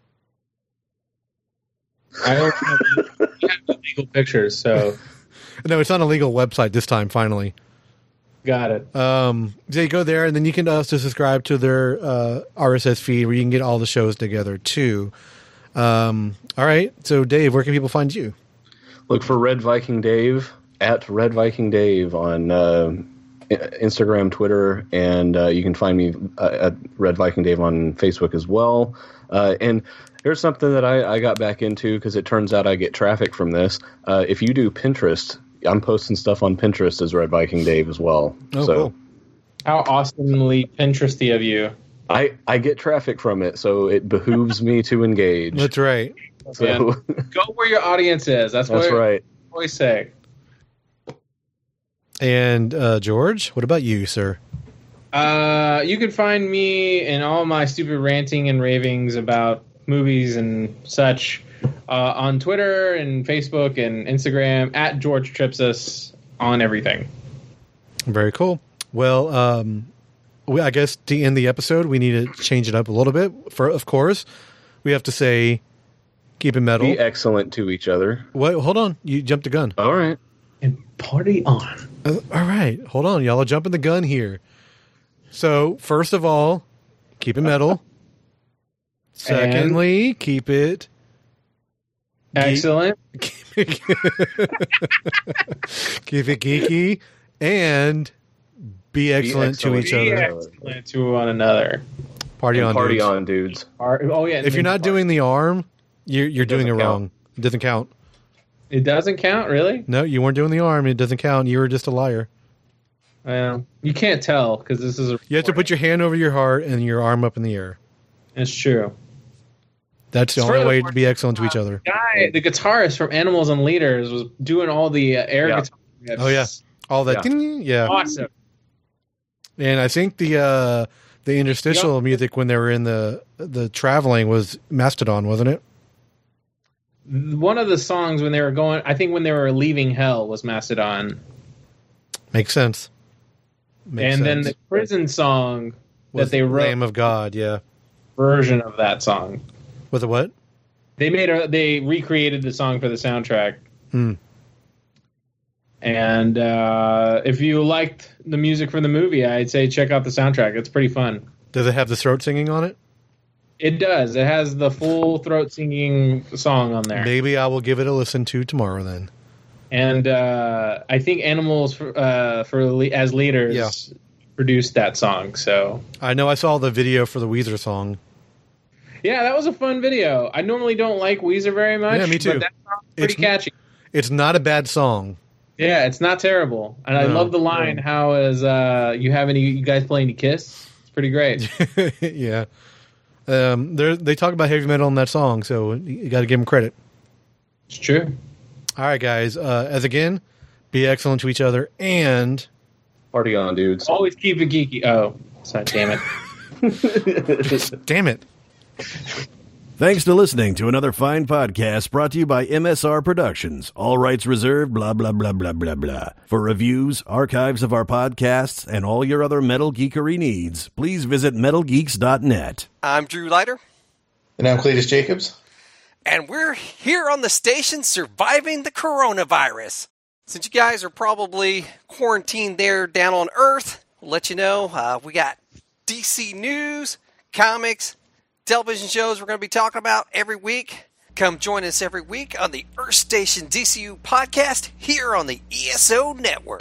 I don't have, we have legal pictures, so No, it's on a legal website this time. Finally. got it. Um, so you go there, and then you can also subscribe to their uh, R S S feed, where you can get all the shows together too. Um, all right, so Dave, where can people find you? Look for Red Viking Dave at Red Viking Dave on uh, Instagram, Twitter, and uh, you can find me uh, at Red Viking Dave on Facebook as well. Uh, and here's something that I, I got back into because it turns out I get traffic from this. Uh, if you do Pinterest, I'm posting stuff on Pinterest as Red Viking Dave as well. Oh, so cool. How awesomely Pinteresty of you. I, I get traffic from it, so it behooves me to engage. That's right. So, Yeah. Go where your audience is. That's, that's what right. I always say. And uh, George, what about you, sir? Uh, you can find me in all my stupid ranting and ravings about movies and such uh, on Twitter and Facebook and Instagram at George Tripsis on everything. Very cool. Well, um, we, I guess to end the episode, we need to change it up a little bit. For of course, we have to say, keep it metal. Be excellent to each other. Wait, hold on. You jumped the gun. All right. And party on. Uh, all right, hold on. Y'all are jumping the gun here. So, first of all, keep it metal. Secondly, keep it. Excellent. Keep it, keep it geeky. And be excellent to excellent. each Be other. excellent to one another. Party And on, party dudes. on, dudes. Par- oh, yeah. If you're not doing the arm, you're, you're doing it doesn't count. wrong. It doesn't count. It doesn't count, really? No, you weren't doing the arm. It doesn't count. You were just a liar. Well, you can't tell because this is a. You have to put your hand over your heart and your arm up in the air. It's true. That's the It's only way furthermore, to be excellent to each other. Guy, the guitarist from Animals and Leaders, was doing all the uh, air Yeah. guitar. riffs. Oh, yeah. All that, Yeah. ding, yeah. Awesome. And I think the uh, the interstitial Yep. music when they were in the the traveling was Mastodon, wasn't it? One of the songs when they were going, I think when they were leaving Hell was Mastodon. Makes sense. Makes and then sense. the prison song Was that they wrote Lamb of God, yeah. version of that song. Was it what? They made a, they recreated the song for the soundtrack. Hmm. And uh, if you liked the music from the movie, I'd say check out the soundtrack. It's pretty fun. Does it have the throat singing on it? It does. It has the full throat singing song on there. Maybe I will give it a listen to tomorrow then. And uh, I think Animals for, uh, for le- as Leaders Yeah. produced that song. So I know I saw the video for the Weezer song. yeah, that was a fun video. I normally don't like Weezer very much. Yeah, me too. But that song's pretty It's- catchy. It's not a bad song. Yeah, it's not terrible. And I No. love the line, how is, uh, you have any, you guys play any Kiss? It's pretty great. Yeah. Um, they talk about heavy metal in that song, so you got to give them credit. It's true. All right, guys. Uh, as again, be excellent to each other, and Party on, dudes. Always keep it geeky. Oh, sorry, damn it. damn it. Thanks to listening to another fine podcast brought to you by M S R Productions. All rights reserved, blah, blah, blah, blah, blah, blah. For reviews, archives of our podcasts, and all your other metal geekery needs, please visit metal geeks dot net. I'm Drew Leiter, And I'm Cletus Jacobs. and we're here on the station surviving the coronavirus. Since you guys are probably quarantined there down on Earth, we'll let you know uh, we got D C news, comics, television shows we're going to be talking about every week. Come join us every week on the Earth Station D C U podcast here on the E S O Network.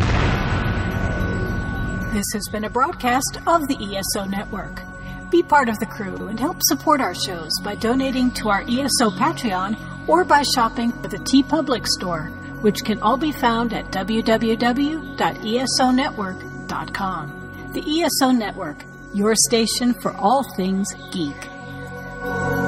This has been a broadcast of the E S O Network. Be part of the crew and help support our shows by donating to our E S O Patreon or by shopping at the TeePublic store, which can all be found at w w w dot e s o network dot com. The E S O Network, your station for all things geek.